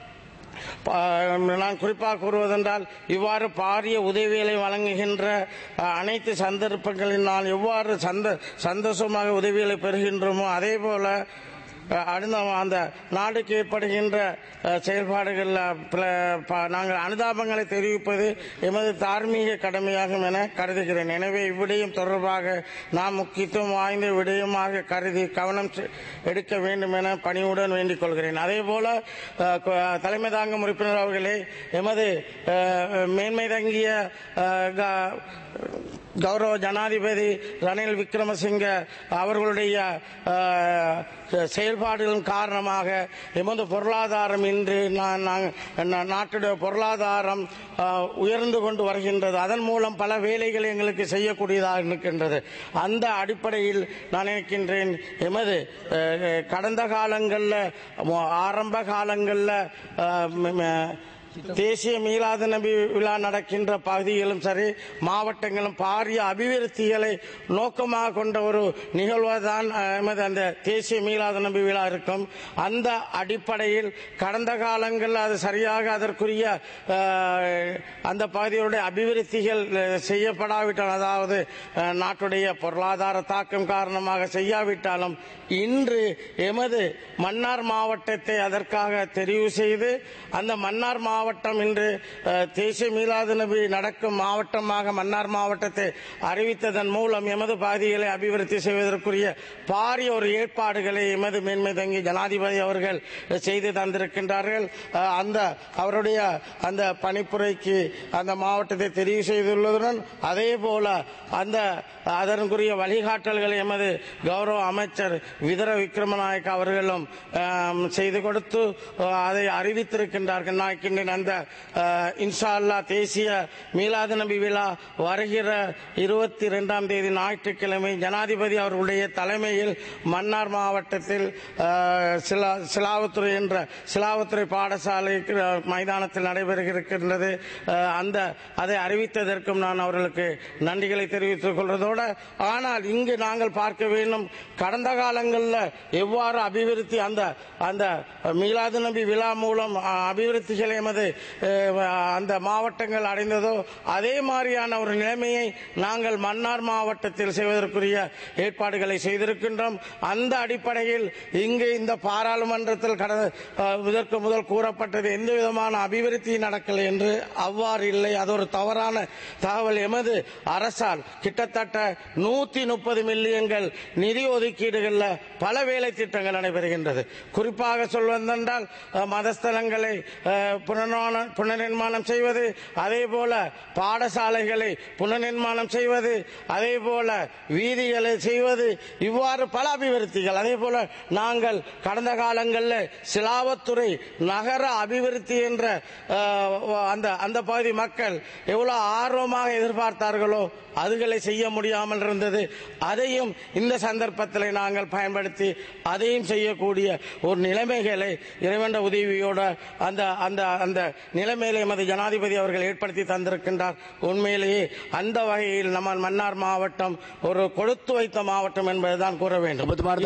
நான் குறிப்பாக கூறுவதென்றால் இவ்வாறு பாரிய உதவிகளை வழங்குகின்ற அனைத்து சந்தர்ப்பங்களில் நான் எவ்வாறு சந்த சந்தோஷமாக உதவிகளை பெறுகின்றோமோ அதே போல அடுத்த அந்த நாடுக்கு ஏற்படுகின்ற செயல்பாடுகளில் நாங்கள் அனுதாபங்களை தெரிவிப்பது எமது தார்மீக கடமையாகும் என கருதுகிறேன். எனவே இவ்விடயம் தொடர்பாக நாம் முக்கியத்துவம் வாய்ந்த விடயமாக கருதி கவனம் எடுக்க வேண்டும் என பணிவுடன் வேண்டிக் கொள்கிறேன். அதே போல தலைமை தாங்கும் உறுப்பினர் அவர்களே, எமது மேன்மை தங்கிய கௌரவ ஜனாதிபதி ரணில் விக்ரமசிங்க அவர்களுடைய செயல்பாடுகளின் காரணமாக எமது பொருளாதாரம் இன்று நாட்டுடைய பொருளாதாரம் உயர்ந்து கொண்டு வருகின்றது. அதன் மூலம் பல வேலைகளை எங்களுக்கு செய்யக்கூடியதாக இருக்கின்றது. அந்த அடிப்படையில் நான் நினைக்கின்றேன், எமது கடந்த காலங்களில் ஆரம்ப காலங்களில் தேசிய மீலாது நபி விழா நடக்கின்ற பகுதிகளும் சரி மாவட்டங்களும் பாரிய அபிவிருத்திகளை நோக்கமாக கொண்ட ஒரு நிகழ்வுதான் எமது அந்த தேசிய மீலாது நபி விழா இருக்கும். அந்த அடிப்படையில் கடந்த காலங்களில் அது சரியாக அதற்குரிய அந்த பகுதியுடைய அபிவிருத்திகள் செய்யப்படாவிட்டால், அதாவது நாட்டுடைய பொருளாதார தாக்கம் காரணமாக செய்யாவிட்டாலும் இன்று எமது மன்னார் மாவட்டத்தை அதற்காக தெரிவு செய்து அந்த மன்னார் மாவட்டம் இன்று தேசிய மீலாது நபி நடக்கும் மாவட்டமாக மன்னார் மாவட்டத்தை அறிவித்ததன் மூலம் எமது பகுதிகளை அபிவிருத்தி செய்வதற்குரிய பாரிய ஒரு ஏற்பாடுகளை எமது மேன்மை தங்கி ஜனாதிபதி அவர்கள் செய்து தந்திருக்கின்றார்கள். அந்த அவருடைய அந்த பணிப்புரைக்கு அந்த மாவட்டத்தை தெரிவு செய்துள்ளதுடன் அதே போல அந்த அதற்குரிய வழிகாட்டல்களை எமது கௌரவ அமைச்சர் விதர விக்ரமநாயக்க அவர்களும் செய்து கொடுத்து அதை அறிவித்திருக்கின்றார்கள். அந்த இன்ஷா அல்லாஹ் தேசிய மீலாது நபி விழா வருகிற இருபத்தி இரண்டாம் தேதி ஞாயிற்றுக்கிழமை ஜனாதிபதி அவர்களுடைய தலைமையில் மன்னார் மாவட்டத்தில் சிலாவத்துறை என்ற சிலாவத்துறை பாடசாலை மைதானத்தில் நடைபெறுகின்றது. அந்த அதை அறிவித்ததற்கும் நான் அவர்களுக்கு நன்றிகளை தெரிவித்துக் கொள்வதோடு, ஆனால் இங்கு நாங்கள் பார்க்க வேண்டும், கடந்த காலங்களில் எவ்வாறு அபிவிருத்தி அந்த அந்த மீலாது நபி விழா மூலம் அபிவிருத்திகளை எமது எமது அந்த மாவட்டங்கள் அடைந்ததோ அதே மாதிரியான ஒரு நிலைமையை நாங்கள் மன்னார் மாவட்டத்தில் செய்வதற்குரிய ஏற்பாடுகளை செய்திருக்கின்றோம். அந்த அடிப்படையில் இங்கு இந்த பாராளுமன்றத்தில் கடந்த இதற்கு முதல் கூறப்பட்டது எந்த விதமான அபிவிருத்தி நடக்கலை என்று. அவ்வாறு இல்லை, அது ஒரு தவறான தகவல். எமது அரசால் கிட்டத்தட்ட நூத்தி முப்பது மில்லியன்கள் நிதி ஒதுக்கீடுகளில் பல வேலை திட்டங்கள் நடைபெறுகின்றது. குறிப்பாக சொல்வதென்றால் மதஸ்தலங்களை புனர்நிர்மாணம் செய்வது, அதே போல பாடசாலைகளை புனர்நிர்மாணம் செய்வது, அதே போல வீதிகளை செய்வது, இவ்வாறு பல அபிவிருத்திகள். அதே போல நாங்கள் கடந்த காலங்களில் சிலாவத்துறை நகர அபிவிருத்தி என்ற அந்த அந்த பகுதி மக்கள் எவ்வளவு ஆர்வமாக எதிர்பார்த்தார்களோ அதுகளை செய்ய முடியாமல் இருந்தது. அதையும் இந்த சந்தர்ப்பத்தில் நாங்கள் பயன்படுத்தி அதையும் செய்யக்கூடிய ஒரு நிலைமைகளை இறைவன் உதவியோட அந்த அந்த அந்த நிலைமையில எமது ஜனாதிபதி அவர்கள் ஏற்படுத்தி தந்திருக்கின்றார். உண்மையிலேயே அந்த வகையில் நம்ம மன்னார் மாவட்டம் ஒரு கொடுத்து வைத்த மாவட்டம் என்பதுதான் கூற வேண்டும்.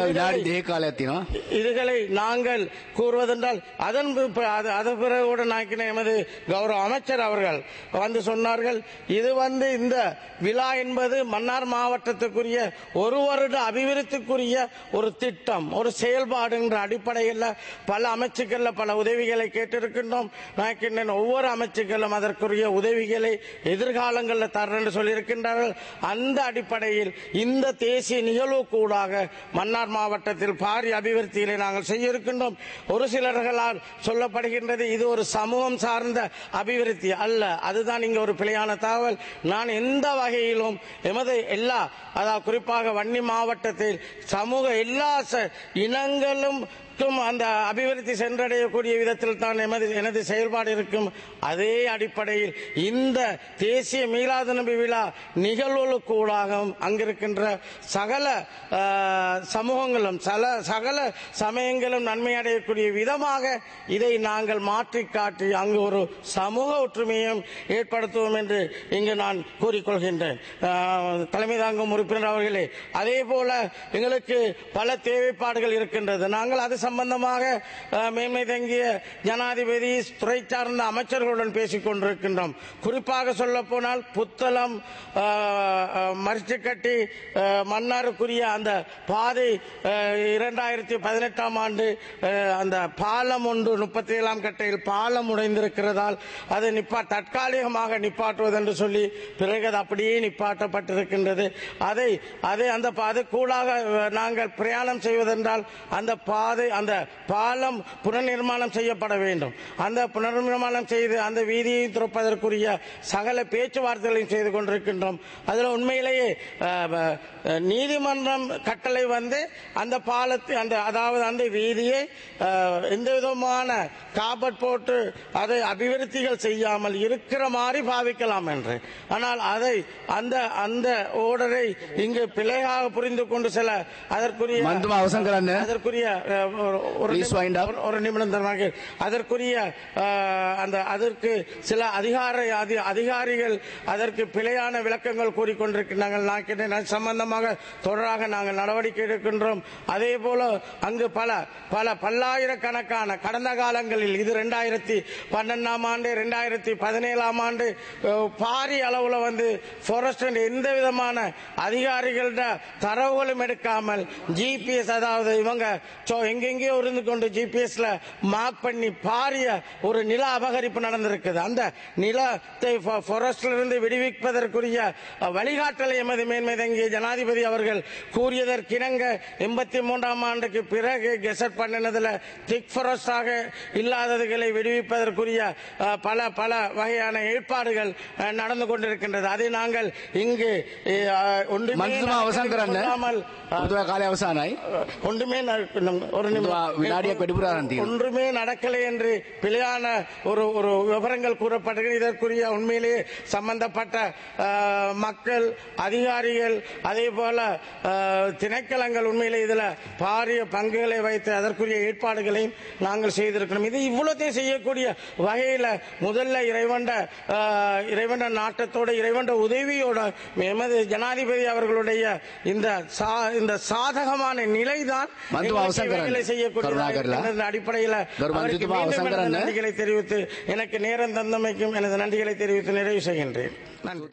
இதுகளை நாங்கள் கூறுவதென்றால் அதன் அதன் பிறகு நாக்கின எமது கௌரவ அமைச்சர் அவர்கள் வந்து சொன்னார்கள், இது வந்து இந்த விழா என்பது மன்னார் மாவட்டத்துக்குரிய ஒரு வருட அபிவிருத்திக்குரிய ஒரு திட்டம், ஒரு செயல்பாடு என்ற அடிப்படையில் பல அமைச்சுக்கள் பல உதவிகளை கேட்டிருக்கின்றோம். ஒவ்வொரு அமைச்சுக்களும் அதற்குரிய உதவிகளை எதிர்காலங்களில் தர என்று சொல்லியிருக்கின்றார்கள். அந்த அடிப்படையில் இந்த தேசிய நிகழ்வு கூடாக மன்னார் மாவட்டத்தில் பாரிய அபிவிருத்திகளை நாங்கள் செய்ய இருக்கின்றோம். ஒரு சிலர்களால் சொல்லப்படுகின்றது இது ஒரு சமூகம் சார்ந்த அபிவிருத்தி அல்ல. அதுதான் இங்க ஒரு பிழையான தகவல். நான் எந்த வகையிலும் எமது எல்லா அதாவது குறிப்பாக வன்னி மாவட்டத்தில் சமூக எல்லா இனங்களும் அந்த அபிவிருத்தி சென்றடையக்கூடிய விதத்தில் தான் எமது எனது செயல்பாடு இருக்கும். அதே அடிப்படையில் இந்த தேசிய மீலாது நபி விழா நிகழ்வுகளுக்கூடாகவும் அங்கிருக்கின்ற சகல சமூகங்களும் சகல சமயங்களும் நன்மை அடையக்கூடிய விதமாக இதை நாங்கள் மாற்றி காட்டி அங்கு ஒரு சமூக ஒற்றுமையும் ஏற்படுத்துவோம் என்று இங்கு நான் கூறிக்கொள்கின்றேன். தலைமை தாங்கும் உறுப்பினர் அவர்களே, அதே போல எங்களுக்கு பல தேவைப்பாடுகள் இருக்கின்றது. நாங்கள் அது சம்பந்தமாக மேன்மை தங்கிய ஜனாதிபதி துறை சார்ந்த அமைச்சர்களுடன் பேசிக் கொண்டிருக்கின்றோம். குறிப்பாக சொல்ல போனால் புத்தளம் மரிச்சுக்கட்டி மன்னாருக்குரிய அந்த பாதை இரண்டாயிரத்தி பதினெட்டாம் ஆண்டு அந்த பாலம் ஒன்று முப்பத்தி ஏழாம் கட்டையில் பாலம் உடைந்திருக்கிறதால் அதை நிப்பா தற்காலிகமாக நிப்பாட்டுவது என்று சொல்லி பிறகு அது அப்படியே நிப்பாட்டப்பட்டிருக்கின்றது. அதை அதை அந்த பாதை கூடாக நாங்கள் பிரயாணம் செய்வதென்றால் அந்த பாதை அந்த பாலம் புனர்நிர்மாணம் செய்யப்பட வேண்டும். அந்த புனர்நிர்மாணம் செய்து அந்த வீதியை துறப்பதற்குரிய சகல பேச்சுவார்த்தைகளையும் செய்து கொண்டிருக்கின்றோம். அதில் உண்மையிலேயே நீதிமன்றம் கட்டளை வந்து அந்த பாலத்தை அந்த அதாவது அந்த வீதியை எந்த விதமான காபட் போட்டு அதை அபிவிருத்திகள் செய்யாமல் இருக்கிற மாதிரி பாவிக்கலாம் என்று. ஆனால் அதை அந்த அந்த ஓர்டரை இங்கு பிழையாக புரிந்து கொண்டு சில அதற்குரிய அதற்குரிய ஒரு நிமிடம் தருவாங்க. அதற்குரிய அந்த அதற்கு சில அதிகார அதிகாரிகள் அதற்கு பிழையான விளக்கங்கள் கூறிக்கொண்டிருக்கிறார்கள். சம்பந்தமாக தொடராக நாங்கள் நடவடிக்கை எடுக்கின்றோம். அதே போல அங்கு பல பல பல்லாயிரக்கணக்கான கடந்த காலங்களில் இது இரண்டாயிரத்தி பன்னெண்டாம் ஆண்டு இரண்டாயிரத்தி பதினேழாம் ஆண்டு பாரிய அளவுல வந்து ஃபாரஸ்ட் எந்த விதமான அதிகாரிகள தரவுகளும் எடுக்காமல் ஜிபிஎஸ் அதாவது இவங்க எங்கெங்கயோ இருந்து கொண்டு ஜிபிஎஸ்ல மார்க் பண்ணி பாரிய ஒரு நில அபகரிப்பு நடந்திருக்குது. அந்த நிலத்தை ஃபாரஸ்ட்ல இருந்து விடுவிப்பதற்குரிய வழிகாட்டலை எமது மேன்மை தங்கிய ஜனாதிபதி அவர்கள் கூறியதற்கிணங்க எண்பத்தி மூன்றாம் ஆண்டுக்கு பிறகு கெசட் பண்ணினதுல திக் ஃபாரஸ்டாக இல்லாததுகளை விடுவிப்பதற்குரிய பல பல வகையான ஏற்பாடுகள் நடந்து கொண்டிருக்கின்றது. அதை நாங்கள் இங்கு ஒன்றுமே ஒன்றுமே நடக்கலை என்று பிழையான ஒரு ஒரு விவரங்கள் கூறப்படுகிறது. இதற்குரிய உண்மையிலேயே சம்பந்தப்பட்ட மக்கள் அதிகாரிகள் அதே போல திணைக்களங்கள் உண்மையிலே இதுல பாரிய பங்குகளை வைத்து அதற்குரிய ஏற்பாடுகளையும் நாங்கள் செய்திருக்கிறோம். இது இவ்வளத்தையும் செய்யக்கூடிய வகையில் முதல்ல இறைவண்ட இறைவண்ட நாட்டத்தோட இறைவண்ட உதவியோட எமது ஜனாதிபதி அவர்களுடைய இந்த இந்த சாதகமான நிலைதான் செய்யக்கூடிய அடிப்படையில் நன்றிகளை தெரிவித்து எனக்கு நேரம் தந்தமைக்கும் எனது நன்றிகளை தெரிவித்து நிறைவு செய்கின்றேன். நன்றி.